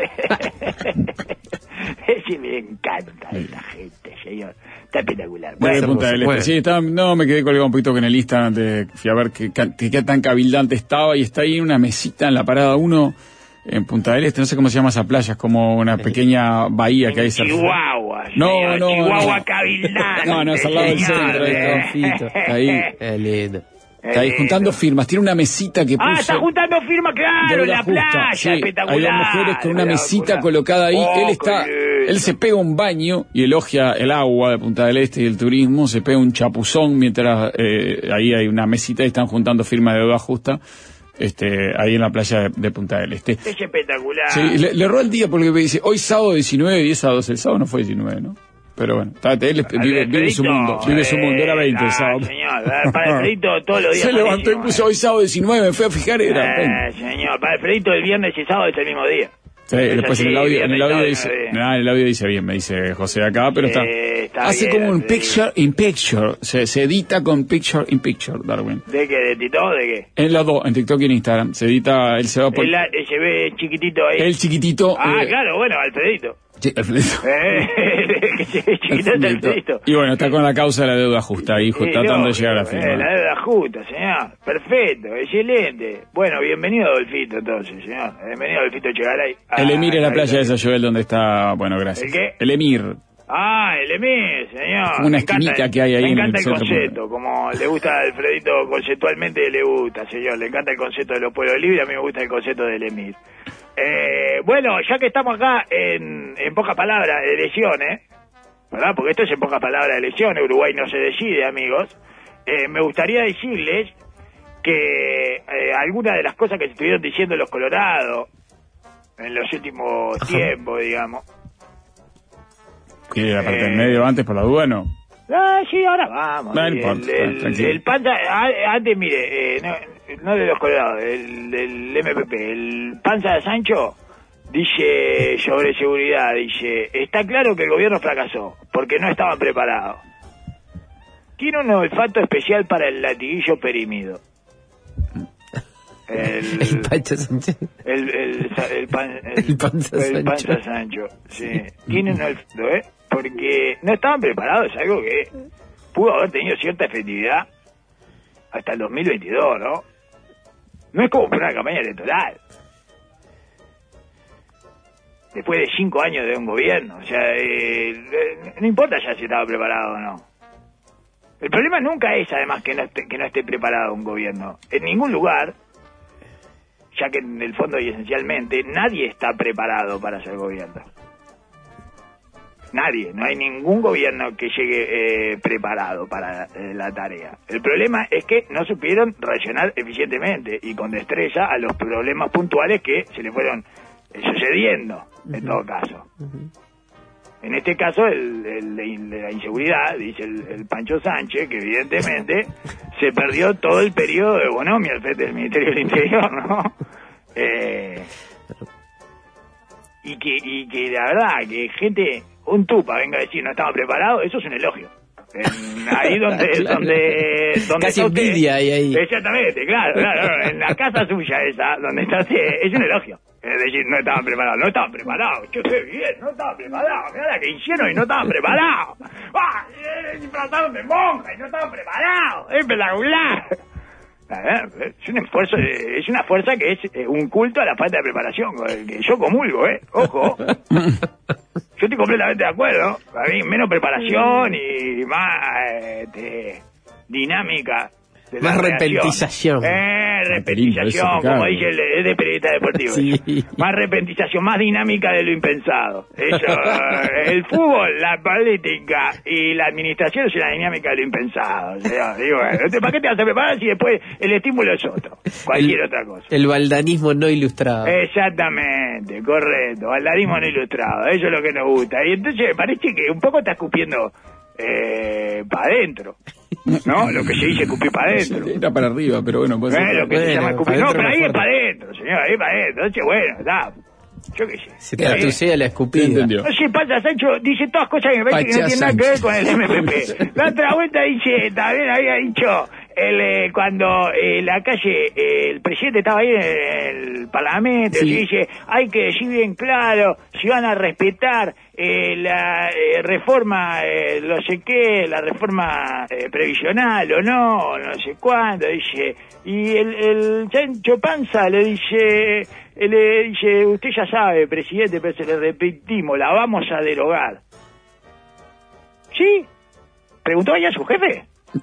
Ese me encanta esta gente, señor. Está espectacular. Bueno, Bueno, Punta del Este. bueno. Sí, estaba, no, me quedé colgado un poquito con el Instagram, de, fui a ver qué, qué, qué tan cabildante estaba, y está ahí una mesita en la parada uno en Punta del Este, no sé cómo se llama esa playa, es como una pequeña bahía que hay cerca. Chihuahua. No, señor, no, Chihuahua no. cabildante. No, no, es al lado del señor. centro, ahí está, Fito. ahí. Eh, lindo. Está ahí juntando firmas, tiene una mesita que puso. Ah, está juntando firma, claro, en la justa, playa, sí. espectacular. Hay dos mujeres con una mesita espectacular. colocada ahí. Oh, él está, qué lindo. él se pega un baño y elogia el agua de Punta del Este y el turismo. Se pega un chapuzón mientras eh, ahí hay una mesita y están juntando firmas de deuda justa. Este, ahí en la playa de, de Punta del Este. Es espectacular. Sí, le, le erró el día porque me dice, hoy sábado diecinueve, diez a doce. El sábado no fue diecinueve, ¿no? Pero bueno, está, él vive, vive su mundo, vive su mundo, era veinte el ah, sábado. Señor, para Alfredito todos los días. Se levantó y buenísimo, puso eh. hoy sábado diecinueve, me fui a fijar, era Eh, veinte. señor, para Alfredito el viernes y sábado es el mismo día. Sí, Es después así, en el audio, en el viernes, audio sábado, dice, mismo día. nah, en el audio dice bien, me dice José acá, pero está, Eh, está hace bien, como un Alfredito. picture in picture, se, se edita con picture in picture, Darwin. ¿De qué? ¿De Tito o de qué? En las dos, en TikTok y en Instagram, se edita, él se va por, El, se ve chiquitito ahí. el chiquitito, Ah, eh, claro, bueno, Alfredito. sí, Alfredito. Eh, que se ve chiquito es Alfredito. Y bueno, está con la causa de la deuda justa ahí, Sí, tratando no, de llegar a eh, firma. La deuda justa, señor. Perfecto, excelente. Bueno, bienvenido Adolfito entonces, señor. Bienvenido Adolfito Chegaray. El Emir es la playa de esa. esa Joel donde está, bueno, gracias. ¿El qué? El Emir. Ah, el Emir, señor. Como una Me encanta- esquinita que hay ahí Me en encanta el el, centro. concepto, como le gusta a Alfredito conceptualmente, le gusta, señor. Le encanta el concepto de los pueblos libres, a mí me gusta el concepto del Emir. Eh, bueno, ya que estamos acá en, en pocas palabras de elecciones, ¿verdad? Porque esto es en pocas palabras de elecciones, Uruguay no se decide, amigos. Eh, me gustaría decirles que eh, algunas de las cosas que se estuvieron diciendo los colorados en los últimos tiempos, digamos. ¿Quiere la parte del Eh, medio antes por la duda, no? Ah, sí, ahora vamos. No el, importa, el, tranquilo. el Panza, a- antes, mire, eh, no, no de los colorados, el del M P P, el Panza de Sancho dice sobre seguridad, dice, está claro que el gobierno fracasó, porque no estaban preparados. Tiene un olfato especial para el latiguillo perimido. El, El Pancha Sánchez. el, el, el, pan- el- El Panza el Panza Sancho. Sancho, sí. Tiene un olfato, ¿eh? Porque no estaban preparados, es algo que pudo haber tenido cierta efectividad hasta el dos mil veintidós, ¿no? No es como una campaña electoral. Después de cinco años de un gobierno, o sea, eh, eh, no importa ya si estaba preparado o no. El problema nunca es, además, que no esté, que no esté preparado un gobierno. En ningún lugar, ya que en el fondo y esencialmente nadie está preparado para ser gobierno. nadie, no hay ningún gobierno que llegue eh, preparado para eh, la tarea. El problema es que no supieron reaccionar eficientemente y con destreza a los problemas puntuales que se le fueron eh, sucediendo, uh-huh. en todo caso. Uh-huh. En este caso, el, el, el de la inseguridad, dice el, el Pancho Sánchez, que evidentemente se perdió todo el periodo de Bonomi al frente del Ministerio del Interior, ¿no? Eh, y que y que la verdad, que gente, un tupa venga a decir no estaba preparado, eso es un elogio. En, ahí donde claro. donde donde casi envidia ahí, ahí. Exactamente, claro, claro, en la casa suya esa, donde está, es un elogio. Es decir, no estaban preparados, no estaban preparados. Che, qué bien, no estaban preparados. Mirá la que hicieron y no estaban preparados. ¡Ah! Se disfrazaron de monja y no estaban preparados. Es espectacular. Es un esfuerzo, es una fuerza que es un culto a la falta de preparación. Que yo comulgo, ¿eh? Ojo. Yo estoy completamente de acuerdo. A mí, menos preparación y más este, dinámica. Más repentización. Eh, repentización, como dice el, el de periodista deportivo. Sí. Más repentización, más dinámica de lo impensado. Eso, el fútbol, la política y la administración es una dinámica de lo impensado. O sea, digo, bueno, ¿para qué te vas a preparar si después el estímulo es otro? Cualquier el, otra cosa. El baldanismo no ilustrado. Exactamente, correcto. Baldanismo no ilustrado. Eso es lo que nos gusta. Y entonces me parece que un poco está escupiendo eh, para adentro. ¿No? Lo que se dice escupir para adentro. Sí, está para arriba, pero bueno, puede eh, ser. Lo que bueno, se llama escupir. No, pero ahí fuerte. es para adentro, señor, ahí es para adentro. Entonces, bueno, está. Yo qué sé. Se te atusea la escupida. No sé, pasa, Sancho dice todas cosas que me parece que no tienen nada que ver con el M P P. La otra vuelta dice, también había dicho, el, eh, cuando eh, la calle, eh, el presidente estaba ahí en el Parlamento, sí. Y dice, hay que decir bien claro, si van a respetar eh, la eh, reforma, eh, no sé qué, la reforma eh, previsional o no, no sé cuándo, dice, y el, el Sancho Panza le dice, le dice, usted ya sabe, presidente, pero se le repetimos, la vamos a derogar. ¿Sí? ¿Preguntó ella a su jefe?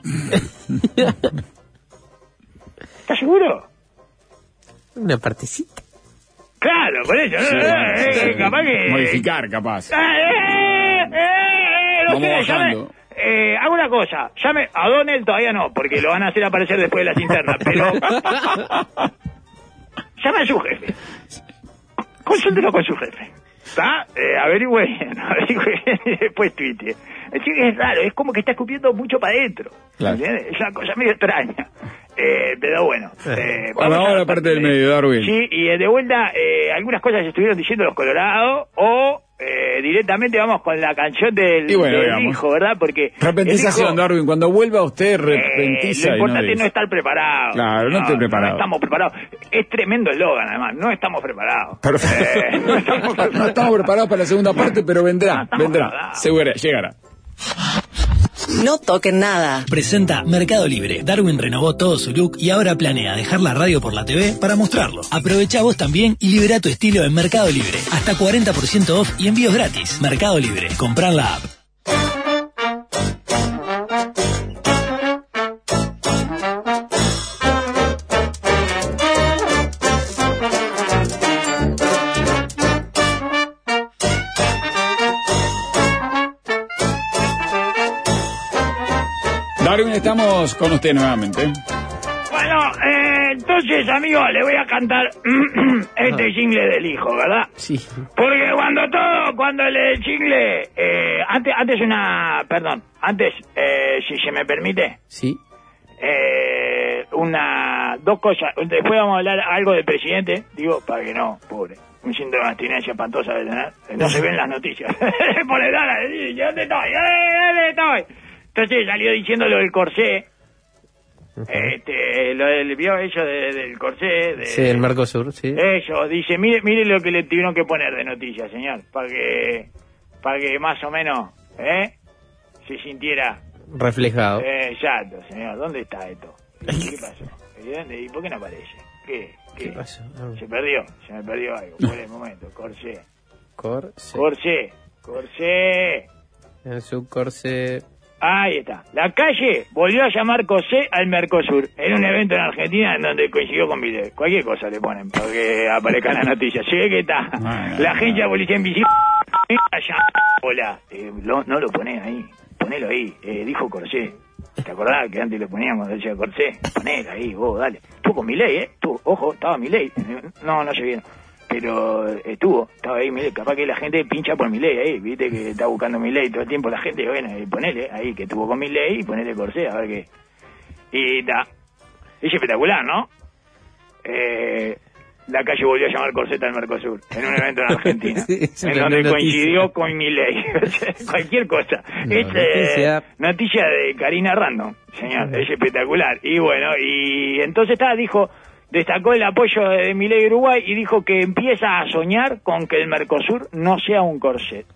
¿Estás seguro? Una partecita. Claro, por eso. Sí, eh, eh, capaz que... Modificar, capaz. Eh, eh, eh, eh, no Vamos sé, bajando. llame, eh, hago una cosa. Llame a Donel, todavía no, porque lo van a hacer aparecer después de las internas, pero... llame a su jefe. Consúltelo con su jefe. ¿Está? Eh, averigüe bien, averigüe bien y después tuite. Es que es raro, es como que está escupiendo mucho para adentro. Claro. ¿Entiendes? Es una cosa medio extraña. Eh, pero bueno. Eh, Ahora, ahora parte del medio, Darwin. Sí, y eh, de vuelta, eh, algunas cosas que estuvieron diciendo los colorados, o eh, directamente vamos con la canción del, bueno, del digamos. hijo, ¿verdad? Porque repentización, hijo, Darwin, cuando vuelva usted repentiza. Eh, lo importante y no, es no estar preparado. Claro, no, no estoy preparado. No estamos preparados. Es tremendo eslogan, además. No estamos preparados. Perfecto. Eh, no, estamos preparados. No estamos preparados para la segunda parte, pero vendrá, no vendrá. preparados. Segura, llegará. No toquen nada. Presenta Mercado Libre. Darwin renovó todo su look y ahora planea dejar la radio por la T V para mostrarlo. Aprovecha vos también y libera tu estilo en Mercado Libre. Hasta cuarenta por ciento off y envíos gratis. Mercado Libre. Comprar la app. Darwin, estamos con usted nuevamente. Bueno, eh, entonces, amigo, le voy a cantar este jingle del hijo, ¿verdad? Sí. Porque cuando todo, cuando el jingle, eh, antes, antes una, perdón, antes, eh, si se me permite, Sí. eh, una, dos cosas. Después vamos a hablar algo del presidente, digo, para que no, pobre. Un síndrome de abstinencia espantosa de tener. No se ven las noticias. Por el ala, ¿dónde estoy? ¿Dónde estoy? Entonces salió diciendo lo del corsé. Uh-huh. Este, lo del, vio eso de, del corsé. De, sí, el Mercosur, sí. Eso, dice, mire, mire lo que le tuvieron que poner de noticias, señor, para que, para que más o menos, ¿eh? Se sintiera reflejado. Eh, exacto, señor. ¿Dónde está esto? ¿Qué pasó? ¿Y, dónde, ¿Y por qué no aparece? ¿Qué? ¿Qué? ¿Qué pasó? Se perdió, se me perdió algo. Por el momento, corsé. Corsé. Corsé, corsé. En su corsé. Ahí está. La calle volvió a llamar Cosé al Mercosur en un evento en Argentina en donde coincidió con Vidal. Cualquier cosa le ponen para que aparezcan las noticias. Sí, que está. La agencia de policía invisible Hola, eh, lo, no lo ponés ahí, ponelo ahí, eh, dijo Corsé. ¿Te acordás que antes le poníamos, decía Corsé? Ponelo ahí, vos, dale. Estuvo con Milei, ¿eh? Estuvo, ojo, estaba Milei. No, no llegué, pero estuvo, estaba ahí Milei. Capaz que la gente pincha por Milei ahí, viste que está buscando Milei todo el tiempo la gente. Bueno, y ponele ahí que estuvo con Milei y ponele Corsé, a ver qué. Y está. Es espectacular, ¿no? Eh... La calle volvió a llamar Corseta del Mercosur en un evento en Argentina, sí, en donde coincidió con Milei. Cualquier cosa. No, es noticia. Eh, noticia de Karina Random, señor, sí. Es espectacular. Y bueno, y entonces está, dijo, destacó el apoyo de Milei Uruguay y dijo que empieza a soñar con que el Mercosur no sea un corset.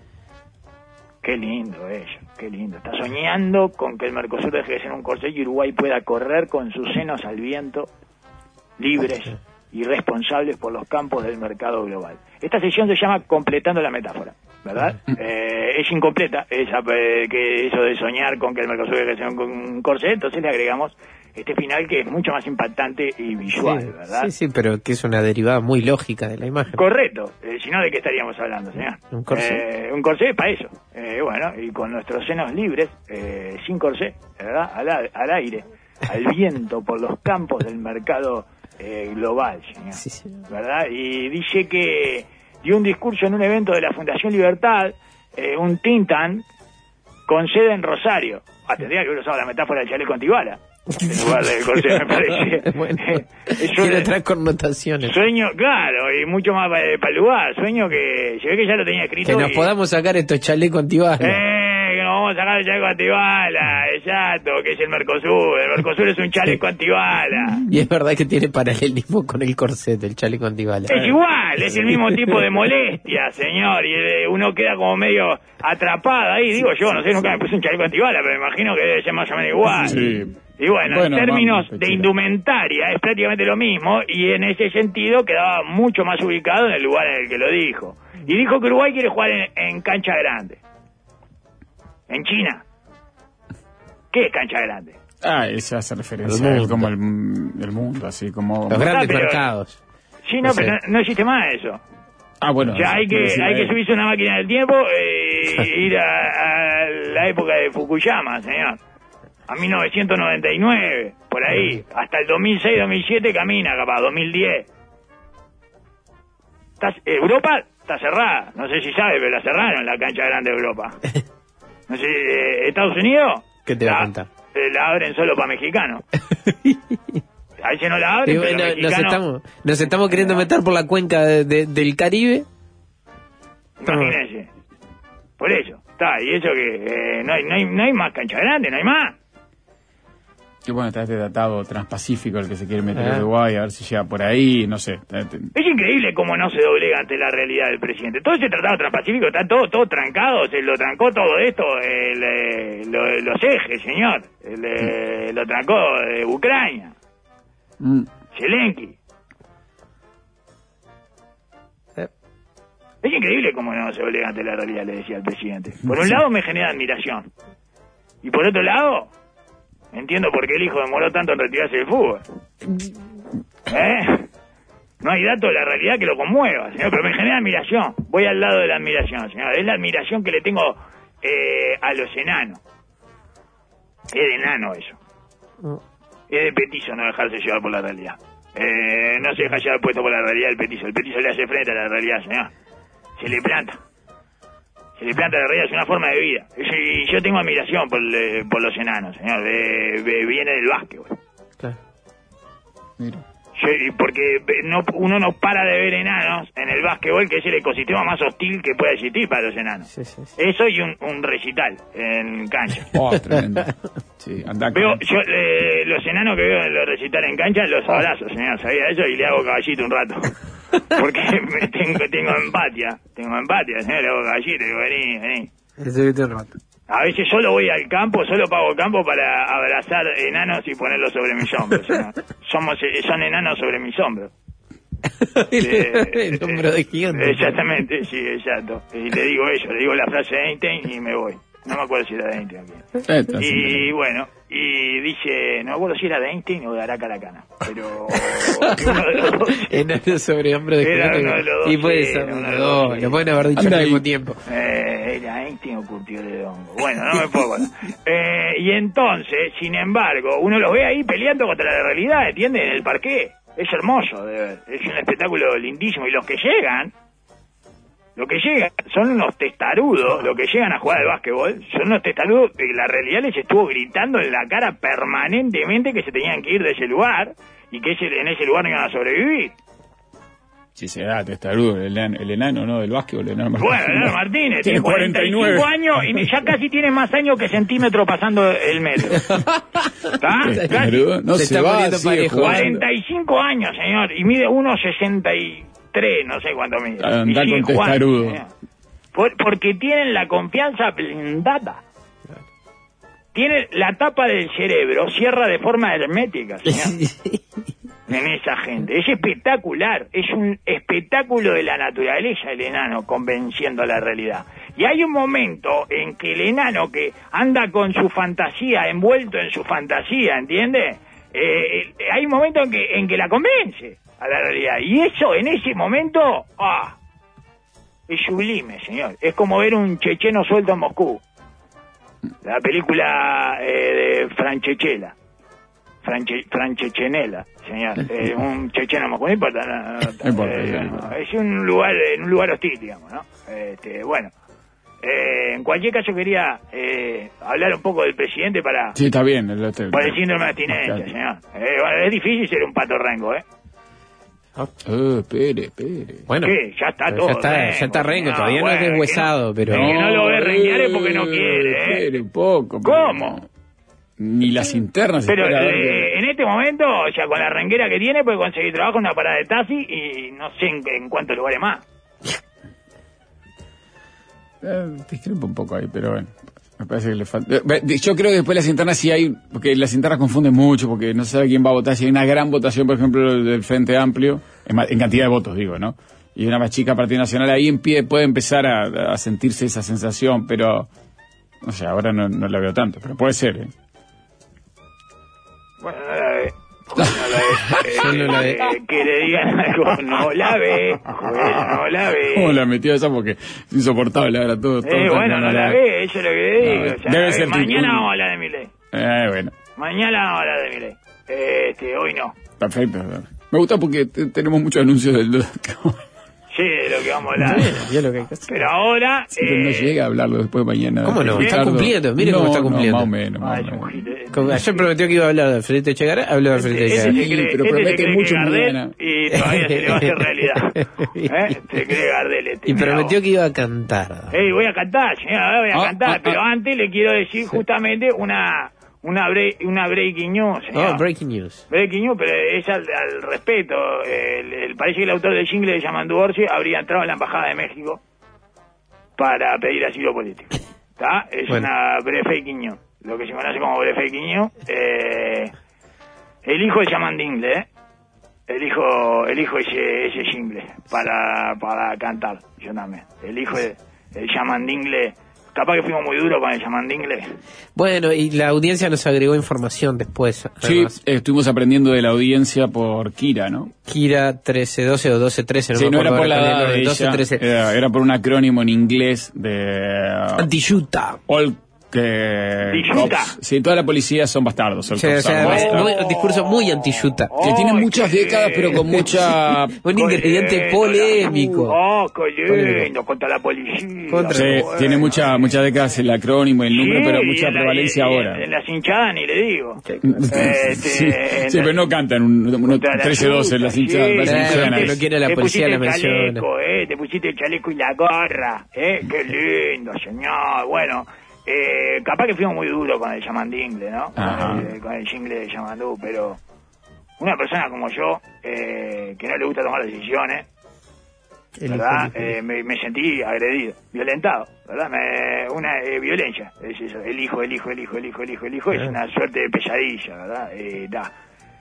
Qué lindo eso, qué lindo. Está soñando con que el Mercosur deje de ser un corset y Uruguay pueda correr con sus senos al viento, libres y responsables por los campos del mercado global. Esta sesión se llama Completando la Metáfora, ¿verdad? Eh, es incompleta esa, eh, que eso de soñar con que el Mercosur debe ser un, un corset, entonces le agregamos este final que es mucho más impactante y visual, sí, ¿verdad? Sí, sí, pero que es una derivada muy lógica de la imagen. Correcto, eh, si no, ¿de qué estaríamos hablando, señor? Un corsé. Eh, un corsé para eso. Eh, bueno, y con nuestros senos libres, eh, sin corsé, ¿verdad? Al, al aire, al viento, por los campos del mercado Eh, global, señor, sí, sí. ¿verdad? Y dice que dio un discurso en un evento de la Fundación Libertad, eh, un think tank con sede en Rosario. Ah, tendría que haber usado la metáfora del chaleco antibala en lugar del corsé, me parece. Bueno, tiene otras connotaciones. Sueño, claro, y mucho más para, para el lugar. Sueño que se ve que ya lo tenía escrito. Que nos y, podamos sacar estos chalecos antibala. Eh, que nos vamos a sacar el chaleco antibala, exacto, que es el Mercosur. El Mercosur es un chaleco antibala. Y es verdad que tiene paralelismo con el corset, el chaleco antibala. Es igual, es el mismo tipo de molestia, señor, y uno queda como medio atrapado ahí, digo yo, no sé, nunca me puse un chaleco antibala, pero me imagino que debe ser más o menos igual. Sí. Y bueno, bueno, en términos vamos, de indumentaria es prácticamente lo mismo, y en ese sentido quedaba mucho más ubicado en el lugar en el que lo dijo. Y dijo que Uruguay quiere jugar en, en cancha grande. En China. ¿Qué es cancha grande? Ah, esa hace referencia a como el, el mundo, así como... Los grandes ah, pero, mercados. Sí, no, no pero no, no existe más eso. Ah, bueno. Ya hay que, hay que subirse una máquina del tiempo e eh, ir a, a la época de Fukuyama, señor. A mil novecientos noventa y nueve, por ahí. Hasta el dos mil seis, dos mil siete camina, capaz, dos mil diez. ¿Estás, Europa está cerrada, no sé si sabe, pero la cerraron, la cancha grande de Europa. No sé, eh, Estados Unidos... ¿Qué te va a contar? Eh, la abren solo para mexicanos. A veces no la abren, y bueno, pero nos estamos, nos estamos queriendo meter por la cuenca de, de, del Caribe. Imagínense. Por eso, está, y eso que eh, no, hay, no, hay, no hay más cancha grande, no hay más. Y bueno, está este tratado transpacífico el que se quiere meter a Uruguay, a ver si llega por ahí, no sé. Es increíble cómo no se doblega ante la realidad del presidente. Todo ese tratado transpacífico está todo todo trancado, se lo trancó todo esto, el, eh, lo, los ejes, señor. El, eh, lo trancó de Ucrania. Mm. Zelensky. Eh. Es increíble cómo no se doblega ante la realidad, le decía el presidente. Por un lado me genera admiración. Y por otro lado... entiendo por qué el hijo demoró tanto en retirarse del fútbol. ¿Eh? No hay dato de la realidad que lo conmueva, señor, pero me genera admiración. Voy al lado de la admiración, señor. Es la admiración que le tengo eh, a los enanos. Es de enano eso. Es de petizo no dejarse llevar por la realidad. Eh, no se deja llevar puesto por la realidad el petizo. El petizo le hace frente a la realidad, señor. Se le planta. Se le planta la realidad, es una forma de vida. Y yo tengo admiración por, le, por los enanos, señor. De, de, viene del básquetbol. Claro. Mira. Yo, porque no, uno no para de ver enanos en el básquetbol, que es el ecosistema más hostil que pueda existir para los enanos. Sí, sí, sí. Eso y un, un recital en cancha. Oh, tremendo. Sí, anda veo, yo, eh, los enanos que veo en los recitales en cancha los abrazo, señor. ¿Sabía eso? Y le hago caballito un rato. Porque me tengo, tengo empatia, tengo empatia, señor, le hago caballito, digo, vení, vení. un rato. A veces solo voy al campo, solo pago campo para abrazar enanos y ponerlos sobre mis hombros, señor. Somos, son enanos sobre mis hombros. el eh, hombro de gigante. Exactamente, sí, exacto. Y le digo eso, le digo la frase de Einstein y me voy. no me acuerdo si era de Einstein o Eh, quién. Y bueno, y dice, no me acuerdo si era de Einstein o de Aracaracana, pero uno de los dos. Enano sobre hombro de Era juguete. uno de los dos, Y puede sí, ser, era uno de no, los dos, sí. lo pueden haber dicho Anda al ahí. mismo tiempo. Eh, era Einstein o Curtió de Hongo. Bueno, no me puedo acordar. Eh, y entonces, sin embargo, uno los ve ahí peleando contra la realidad, ¿entiendes? En el parqué. Es hermoso de ver. Es un espectáculo lindísimo. Y los que llegan, los que llegan son unos testarudos, los que llegan a jugar al básquetbol, son unos testarudos que la realidad les estuvo gritando en la cara permanentemente que se tenían que ir de ese lugar y que ese, en ese lugar no iban a sobrevivir. Sí, se da testarudo, el enano, el enano, ¿no? Del básquetbol, el enano Martínez. Bueno, Leonardo Martínez Tiene tiene cuarenta y cinco años y ya casi tiene más años que centímetro pasando el metro. ¿Está? Casi. Testarudo, no Se se, está va, poniendo sigue parejo. jugando. cuarenta y cinco años, señor, y mide uno sesenta y tres, no sé cuánto mide. Andá Y sigue con jugando, testarudo. señor. Por- porque tienen la confianza blindada. Tiene la tapa del cerebro, cierra de forma hermética, señor. En esa gente. Es espectacular, es un espectáculo de la naturaleza el enano convenciendo a la realidad. Y hay un momento en que el enano que anda con su fantasía, envuelto en su fantasía, ¿entiende? Eh, hay un momento en que, en que la convence a la realidad. Y eso, en ese momento, ah, es sublime, señor. Es como ver un checheno suelto en Moscú. La película eh, de Franchechela. Franche, Franchechenela, señor. Eh, un checheno Moscú, no importa. No, no, no, No importa, eh, no importa. es un lugar, en un lugar hostil, digamos, ¿no? Este, bueno. Eh, en cualquier caso quería eh, hablar un poco del presidente para... Sí, está bien. El, el, Por el síndrome de abstinencia, Claro. señor. Eh, bueno, es difícil ser un pato rengo, ¿eh? Eh, espere, espere. Bueno, ¿Qué? Ya está pero todo ya está, rengo, ya está rengo, señor. todavía no Bueno, es deshuesado, que pero... El que no lo ve renguear es porque no quiere, ¿eh? Espere un poco. ¿Cómo? Ni las internas se Pero espera ver eh, que- en este momento, ya con la renguera que tiene, puede conseguir trabajo en una parada de taxi y no sé en, en cuántos lugares más. Eh, discrepo un poco ahí, pero bueno. Me parece que le falta. Eh, Yo creo que después las internas sí hay. Porque las internas confunden mucho, porque no se sabe quién va a votar. Si hay una gran votación, por ejemplo, del Frente Amplio, en, ma- en cantidad de votos, digo, ¿no? Y una más chica Partido Nacional, ahí en pie puede empezar a, a sentirse esa sensación, pero. No sé, ahora no, no la veo tanto, pero puede ser, ¿eh? Bueno, no la ve. No la ve. Yo no la ve. Eh, que le digan algo, no la ve. Bueno, no la ve. ¿Cómo la metió esa? Porque es insoportable ahora todo. todo Eh, tan- bueno, no la ve, eso es lo que le digo. No, O sea, debe eh, ser tu- mañana un- vamos a hablar de mi ley. Eh, bueno, Mañana vamos a hablar de mi ley. Este, hoy no. perfecto. Me gusta porque te- tenemos muchos anuncios del. Sí, de lo que vamos a hablar. Yo lo que hay que hacer. Pero ahora... Siempre no eh, llega a hablarlo después de mañana. ¿Cómo no? Ricardo. Está cumpliendo, mire No, cómo está no, cumpliendo. más o menos, ah, más o es un menos. gil, eh. Como ayer prometió que iba a hablar de Alfredito Echegaray, habló de Alfredito Este, Echegaray. se cree, pero este promete se cree mucho que Gardel mañana. y todavía se le va a hacer realidad. ¿Eh? Se cree Gardel este. Y mirá prometió vos. que iba a cantar. Ey, voy a cantar, señora, voy a Ah, cantar, ah, pero ah. antes le quiero decir justamente una una break, una breaking news, señor. Oh, breaking news. Breaking news, pero es al, al respeto. El, el- parece que el autor del jingle de Yamandú Orsi habría entrado en la Embajada de México para pedir asilo político. ¿Está? Es Bueno. una breaking news, lo que se conoce como breaking news. Eh, el hijo de Yamandingle, ¿eh? El hijo, el hijo ese, ese jingle para, para cantar, yo también. El hijo de, el Yamandingle, capaz que fuimos muy duros con el Yamandingle. Bueno, y la audiencia nos agregó información después. Sí, además. eh, estuvimos aprendiendo de la audiencia por Kira, ¿no? Kira trece doce o doce trece, no Sí, me no era acuerdo por la ahora cuál edad era, de doce ella, trece. era, era por un acrónimo en inglés de... uh, Anti-Utah. All que Disfruta. cops. Sí, toda la policía son bastardos. all O sea, o cops sea, are es bastards. muy- un discurso muy anti-Utah. Que tiene Ay, muchas qué décadas, pero con mucha... Un ingrediente lindo, polémico. la- Oh, qué lindo, contra la policía. Contra- Sí, bueno. tiene mucha, muchas décadas el acrónimo y el número, Sí, pero y mucha en la- prevalencia y- y ahora. En las hinchadas ni le digo. Este, sí, en sí, la- pero no cantan un, un contra la trece doce yuta, las hinchadas. sí, parecen Eh, suenan. lo quiere la te policía, pusiste la el menciona. chaleco, eh, te pusiste el chaleco y la gorra, eh, qué lindo, señor. Bueno, eh, capaz que fuimos muy duros con el Yamandingle, ¿no? Ajá. Con el, con el jingle de Yamandú, pero una persona como yo, eh, que no le gusta tomar decisiones, El ¿verdad? hijo, el hijo. Eh, me, me sentí agredido, violentado, ¿verdad? Me, una eh, violencia, es eso, el hijo, el hijo, el hijo, el hijo, el hijo, el hijo, es Ah. una suerte de pesadilla, ¿verdad? Eh, da.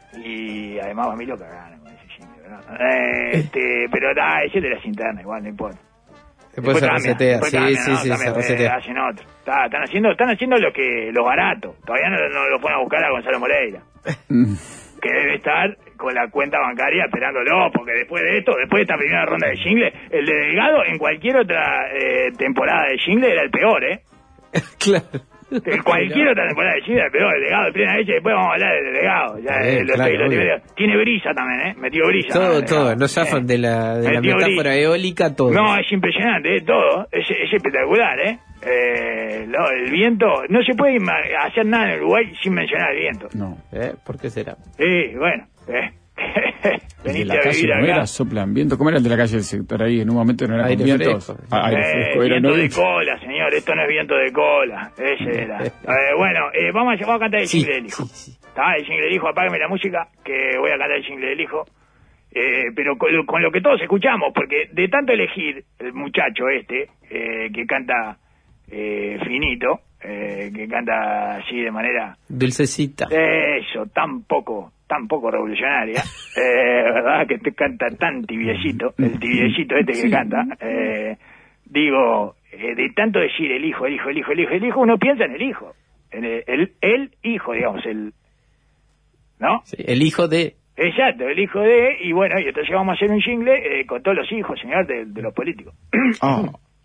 Y además a mí lo cagaron con ese jingle, ¿verdad? Eh, este, pero da, ese es de las internas, igual, no importa. Después se cambian, resetea, después sí, cambian, sí, ¿no? sí, Cambian, se resetea. eh, hacen otro. Está, están haciendo, están haciendo lo que, lo barato. Todavía no, no lo fueron a buscar a Gonzalo Moreira. Que debe estar con la cuenta bancaria esperándolo, porque después de esto, después de esta primera ronda de Jingle, el de Delgado en cualquier otra eh, temporada de Jingle era el peor, ¿eh? Claro. En cualquier otra temporada de Jingle era el peor, el Delgado de plena leche, después vamos a hablar del Delgado. Ya, Eh, eh, lo claro, estoy- lo estoy- obvio. tiene brisa también, ¿eh? Metió brisa. Todo, ¿no? El todo, Delgado. no zafan Eh. de la, de la Metió metáfora brisa. eólica, todo. No, es impresionante, ¿eh? Todo. Es, es espectacular, ¿eh? eh no, el viento, no se puede ima- hacer nada en Uruguay sin mencionar el viento. No. ¿Eh? ¿Por qué será? Sí, bueno. Eh. El de Venite la a calle vivir no acá. era soplan viento. ¿cómo era el de la calle del sector ahí? En un momento no era Aire con vientos. fresco. Ah, aire Eh, fresco, era viento no de viento. cola, señor, esto no es viento de cola, ese era. Eh, bueno, eh, vamos, a, vamos a cantar el Sí, jingle del hijo. sí, sí. ¿Está? El jingle del hijo, apágame la música, que voy a cantar el jingle del hijo. Eh, pero con lo, con lo que todos escuchamos, porque de tanto elegir el muchacho este, eh, que canta eh, finito, eh, que canta así de manera... Dulcecita. Eso, tan poco, tan poco revolucionaria, eh, ¿verdad? Que te canta tan tibiecito, el tibiecito este que canta. Eh, digo, eh, de tanto decir el hijo, el hijo, el hijo, el hijo, el hijo, uno piensa en el hijo, en el, el, el hijo, digamos, el... ¿No? Sí, el hijo de... Exacto, el hijo de... Y bueno, y entonces vamos a hacer un jingle eh, con todos los hijos, señor, de, de los políticos. Ah,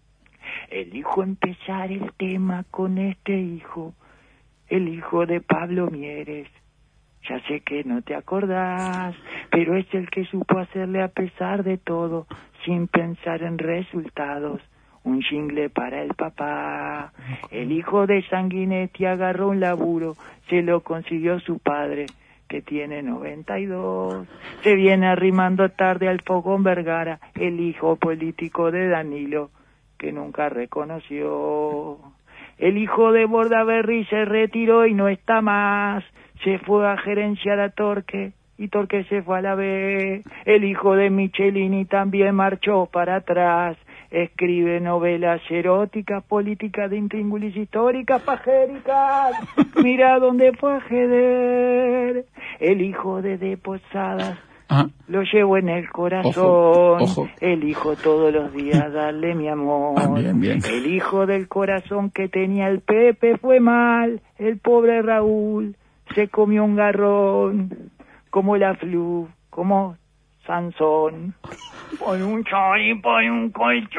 Elijo empezar el tema con este hijo, el hijo de Pablo Mieres. Ya sé que no te acordás, pero es el que supo hacerle a pesar de todo, sin pensar en resultados, un jingle para el papá. El hijo de Sanguinetti agarró un laburo, se lo consiguió su padre, que tiene noventa y dos. Se viene arrimando tarde al Fogón Vergara, el hijo político de Danilo, que nunca reconoció. El hijo de Bordaberry se retiró y no está más. Se fue a gerenciar a Torque y Torque se fue a la B. El hijo de Michelini también marchó para atrás. Escribe novelas eróticas, políticas de intríngulis históricas, pajéricas. Mira dónde fue a jeder. El hijo de De Posadas ah. lo llevo en el corazón. Ojo, ojo. Elijo todos los días darle mi amor. Ah, bien, bien. El hijo del corazón que tenía el Pepe fue mal. El pobre Raúl se comió un garrón. Como la flu, como Sansón. Pon un chori, pon un colchón.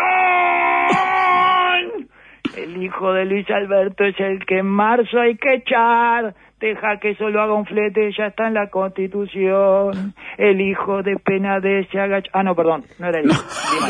El hijo de Luis Alberto es el que en marzo hay que echar. Deja que solo haga un flete, ya está en la Constitución. El hijo de Penade se agacha... Ah, no, perdón, no era el hijo.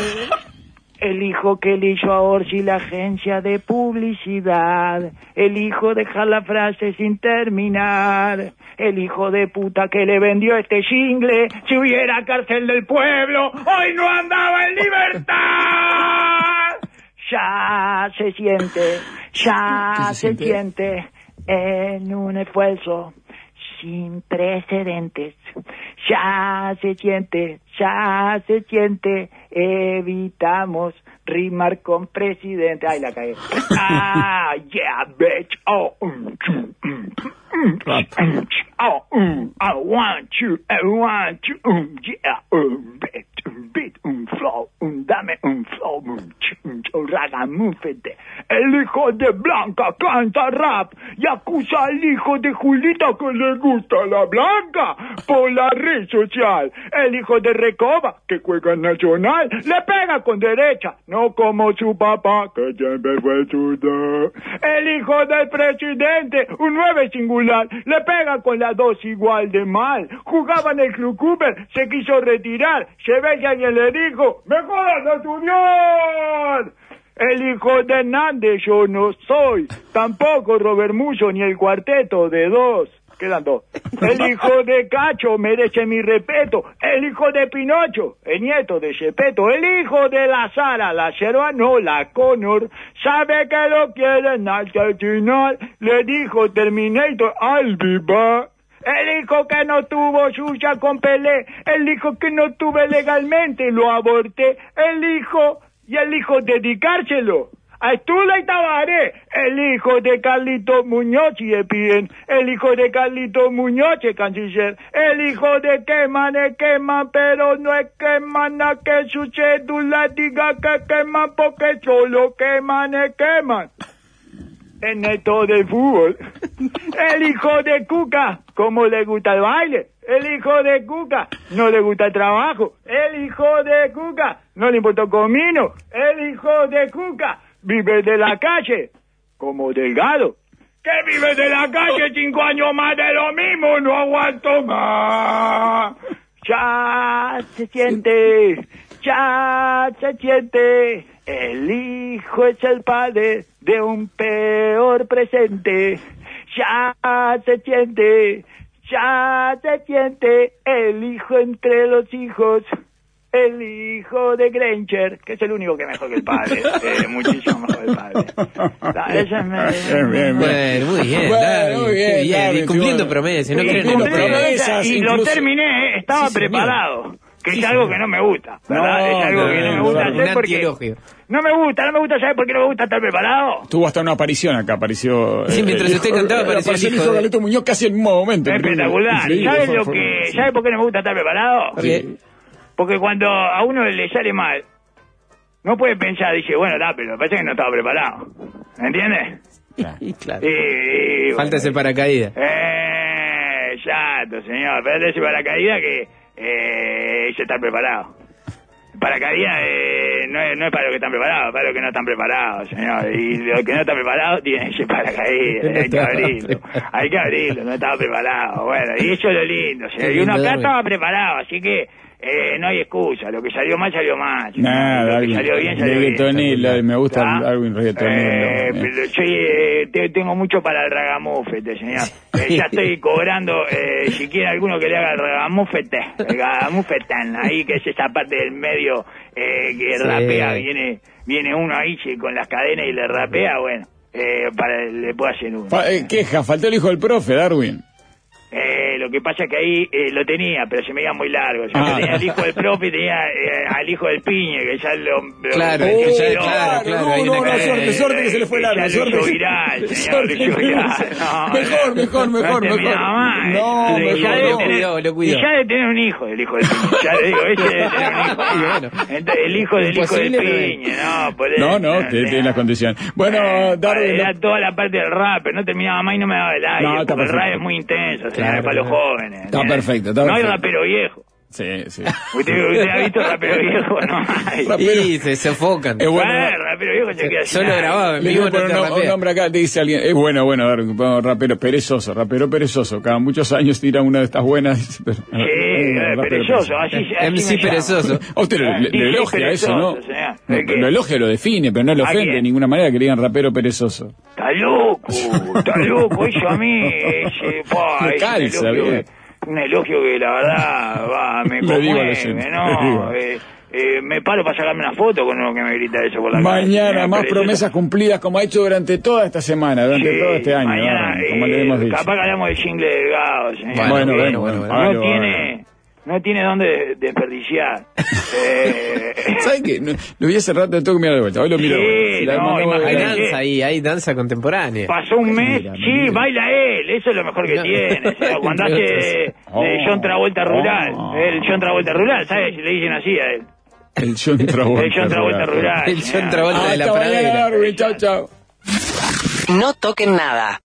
El hijo que le hizo a Orsi la agencia de publicidad. El hijo dejar la frase sin terminar. El hijo de puta que le vendió este jingle. Si hubiera cárcel del pueblo, hoy no andaba en libertad. Ya se siente, ya ¿Qué se se siente? siente en un esfuerzo sin precedentes. Ya se siente, ya se siente, evitamos rimar con presidente. Ay, la cagué. Ah, yeah, bitch. Oh, mm, mm, mm, mm, mm, oh, mm, I want you, I want you, mm, yeah, um, beat, um, beat, un flow, un dame un flow, um, ch- um, ch- ragamúfete. El hijo de Blanca canta rap y acusa al hijo de Julita que le gusta la Blanca por la red social. El hijo de Recoba, que juega en Nacional, le pega con derecha, no como su papá, que siempre fue zurdo. El hijo del presidente, un nueve singular, le pega con la dos igual de mal. Jugaba en el Club Cooper, se quiso retirar, se ve que alguien le dijo, ¡mejoras a estudiar! El hijo de Hernández yo no soy, tampoco Robert Musso ni el cuarteto de dos. Quedan dos. El hijo de Cacho merece mi respeto. El hijo de Pinocho, el nieto de Gepetto. El hijo de la Sara, la yerba no, la Connor. Sabe que lo quieren al final. Le dijo Terminator al viva. El hijo que no tuvo suya con Pelé. El hijo que no tuve legalmente, lo aborté. El hijo y el hijo dedicárselo a Estula y Tabaré, el hijo de Carlito Muñoz y de Piden, el hijo de Carlito Muñoz y canciller, el hijo de Queman es Queman, pero no es Queman a que su cédula diga que queman, porque solo Queman es Queman. En esto del fútbol, el hijo de Cuca, ¿cómo le gusta el baile? El hijo de Cuca no le gusta el trabajo. El hijo de Cuca no le importa el comino. El hijo de Cuca vive de la calle, como Delgado. Que vive de la calle cinco años más de lo mismo, no aguanto más. Ya se siente, ya se siente. El hijo es el padre de un peor presente. Ya se siente. Ya se siente el hijo entre los hijos, el hijo de Granger, que es el único que es mejor que el padre, eh, muchísimo mejor que el padre. No, esa es me, bien, bien, bueno, muy bien, bueno, David, muy bien, bien, David, y cumpliendo bueno. promesas, no Sí, creen en cumpliendo los promesas. y incluso- lo terminé, estaba Sí, señor. preparado, que Sí, es algo señor. que no me gusta, ¿verdad? No, es algo no, que no me no, gusta no, un hacer porque antielogio. no me gusta, no me gusta, ¿sabes por qué no me gusta estar preparado? Tuvo hasta una aparición acá, apareció... Sí, mientras el usted hijo- cantaba, apareció el hijo hijo de de- Carlito Muñoz casi en el mismo momento. Espectacular. Increíble, ¿Sabes fue- lo fue- que, sí. ¿sabes por qué no me gusta estar preparado? Sí. Porque cuando a uno le sale mal, no puede pensar, dice, bueno, da, pero parece que no estaba preparado. ¿Entiendes? Y claro, Y, y, falta bueno, ese paracaídas. Eh, exacto, señor. Pero ese paracaídas que eh, ese está preparado. El paracaídas eh, no, es, no es para los que están preparados, es para los que no están preparados, señor. Y los que no están preparados tienen ese paracaídas. Hay que abrirlo. Hay que abrirlo, no estaba preparado. Bueno, y eso es lo lindo, señor. Y uno acá estaba preparado, así que eh, no hay excusa. Lo que salió mal, salió mal. señor. Nada, Lo que Darwin, salió bien, salió bien. reggaetonero, me gusta ¿Ah? el Darwin reggaetonero. Eh, eh. pero yo eh, te- tengo mucho para el ragamufete, señor. Eh, ya estoy cobrando, eh, si quiere alguno que le haga el ragamufete, el ragamufetán, ahí que es esa parte del medio eh, que Sí. rapea, viene viene uno ahí che, con las cadenas y le rapea, bueno, eh, para le puedo hacer uno. Fa- eh, queja, faltó el hijo del profe, Darwin. Eh, lo que pasa es que ahí eh, lo tenía, pero se me iba muy largo. O sea, Ah. que tenía el hijo del profe y tenía eh, al hijo del piñe, que ya lo... lo Claro, lo- que ya- lo- claro, claro, hay no, una no, cadena. suerte, suerte que se le fue largo, Ya lo suerte. hizo viral, señor, Suerte, lo hizo viral. No, mejor, mejor, no mejor, terminaba mejor. más. No, Y mejor, ya no. debe Lo tener- cuidó, lo cuidó. Y ya de tener un hijo, el hijo del piñe. Ya le digo, ese debe tener un hijo. Y bueno. Entonces, el hijo del hijo del Imposible, pero- piñe, no, por eso, No, no, que o sea, tiene las condiciones. Bueno, Darwin, era no- toda la parte del rap, pero no terminaba más y no me daba el aire. No, está porque el rap perfecto. es muy intenso, señor, Claro, para los claro. jóvenes. Está ¿entiendes? perfecto, está No hay perfecto. rapero viejo. Sí, sí. ¿Usted, usted ha visto rapero viejo? No hay. Rapero. Y se sofocan. Es bueno. Ah, rapero viejo se queda sin Solo aire. grabado, en Le vivo voy a no poner te un, un rapea. nombre acá, dice alguien, es bueno, bueno, Darwin, pongo rapero perezoso, rapero perezoso, cada muchos años tira una de estas buenas. dice, pero- Sí, eh, rapero perezoso, así, así M C me llamo. perezoso. A usted le, le- D J le elogia eso, ¿no? perezoso, señor. No, ¿De qué? lo elogia, lo define, pero no le ¿A ofende quién? de ninguna manera que le digan rapero perezoso. Está loco, está loco, eso a mí, ese, pa, Me es un calza, elogio, bien. que- un elogio que la verdad, va, me Le digo a la conmueve, gente, le no, digo. eh, eh, me paro para sacarme una foto con uno que me grita eso por la calle. Mañana Eh, más pero eso- promesas cumplidas como ha hecho durante toda esta semana, durante Sí, todo este año, mañana, Darwin, como eh, le hemos dicho. capaz que hablamos del jingle delgado, señor. Bueno, Bueno, porque bueno, bueno, no hágalo, tiene, hágalo. no tiene dónde desperdiciar. eh, ¿Sabes qué? No, lo vi hace rato, lo tengo que mirar de vuelta. Hoy lo miro de Sí, vuelta. Si la no, mandamos de Hay imagínate. vuelta. danza ahí, hay danza contemporánea. Pasó un mes, Mira, sí, mira. baila él, eso es lo mejor que No. tiene. señor. Cuando Entre hace de, otros. de John Travolta rural, Oh. el John Travolta rural, ¿sabes? Le dicen así a él. El John Travolta. El John Travolta rural. El señor. John Travolta de la Hasta mañana, pradera. Darwin. Chao, chao. No toquen nada.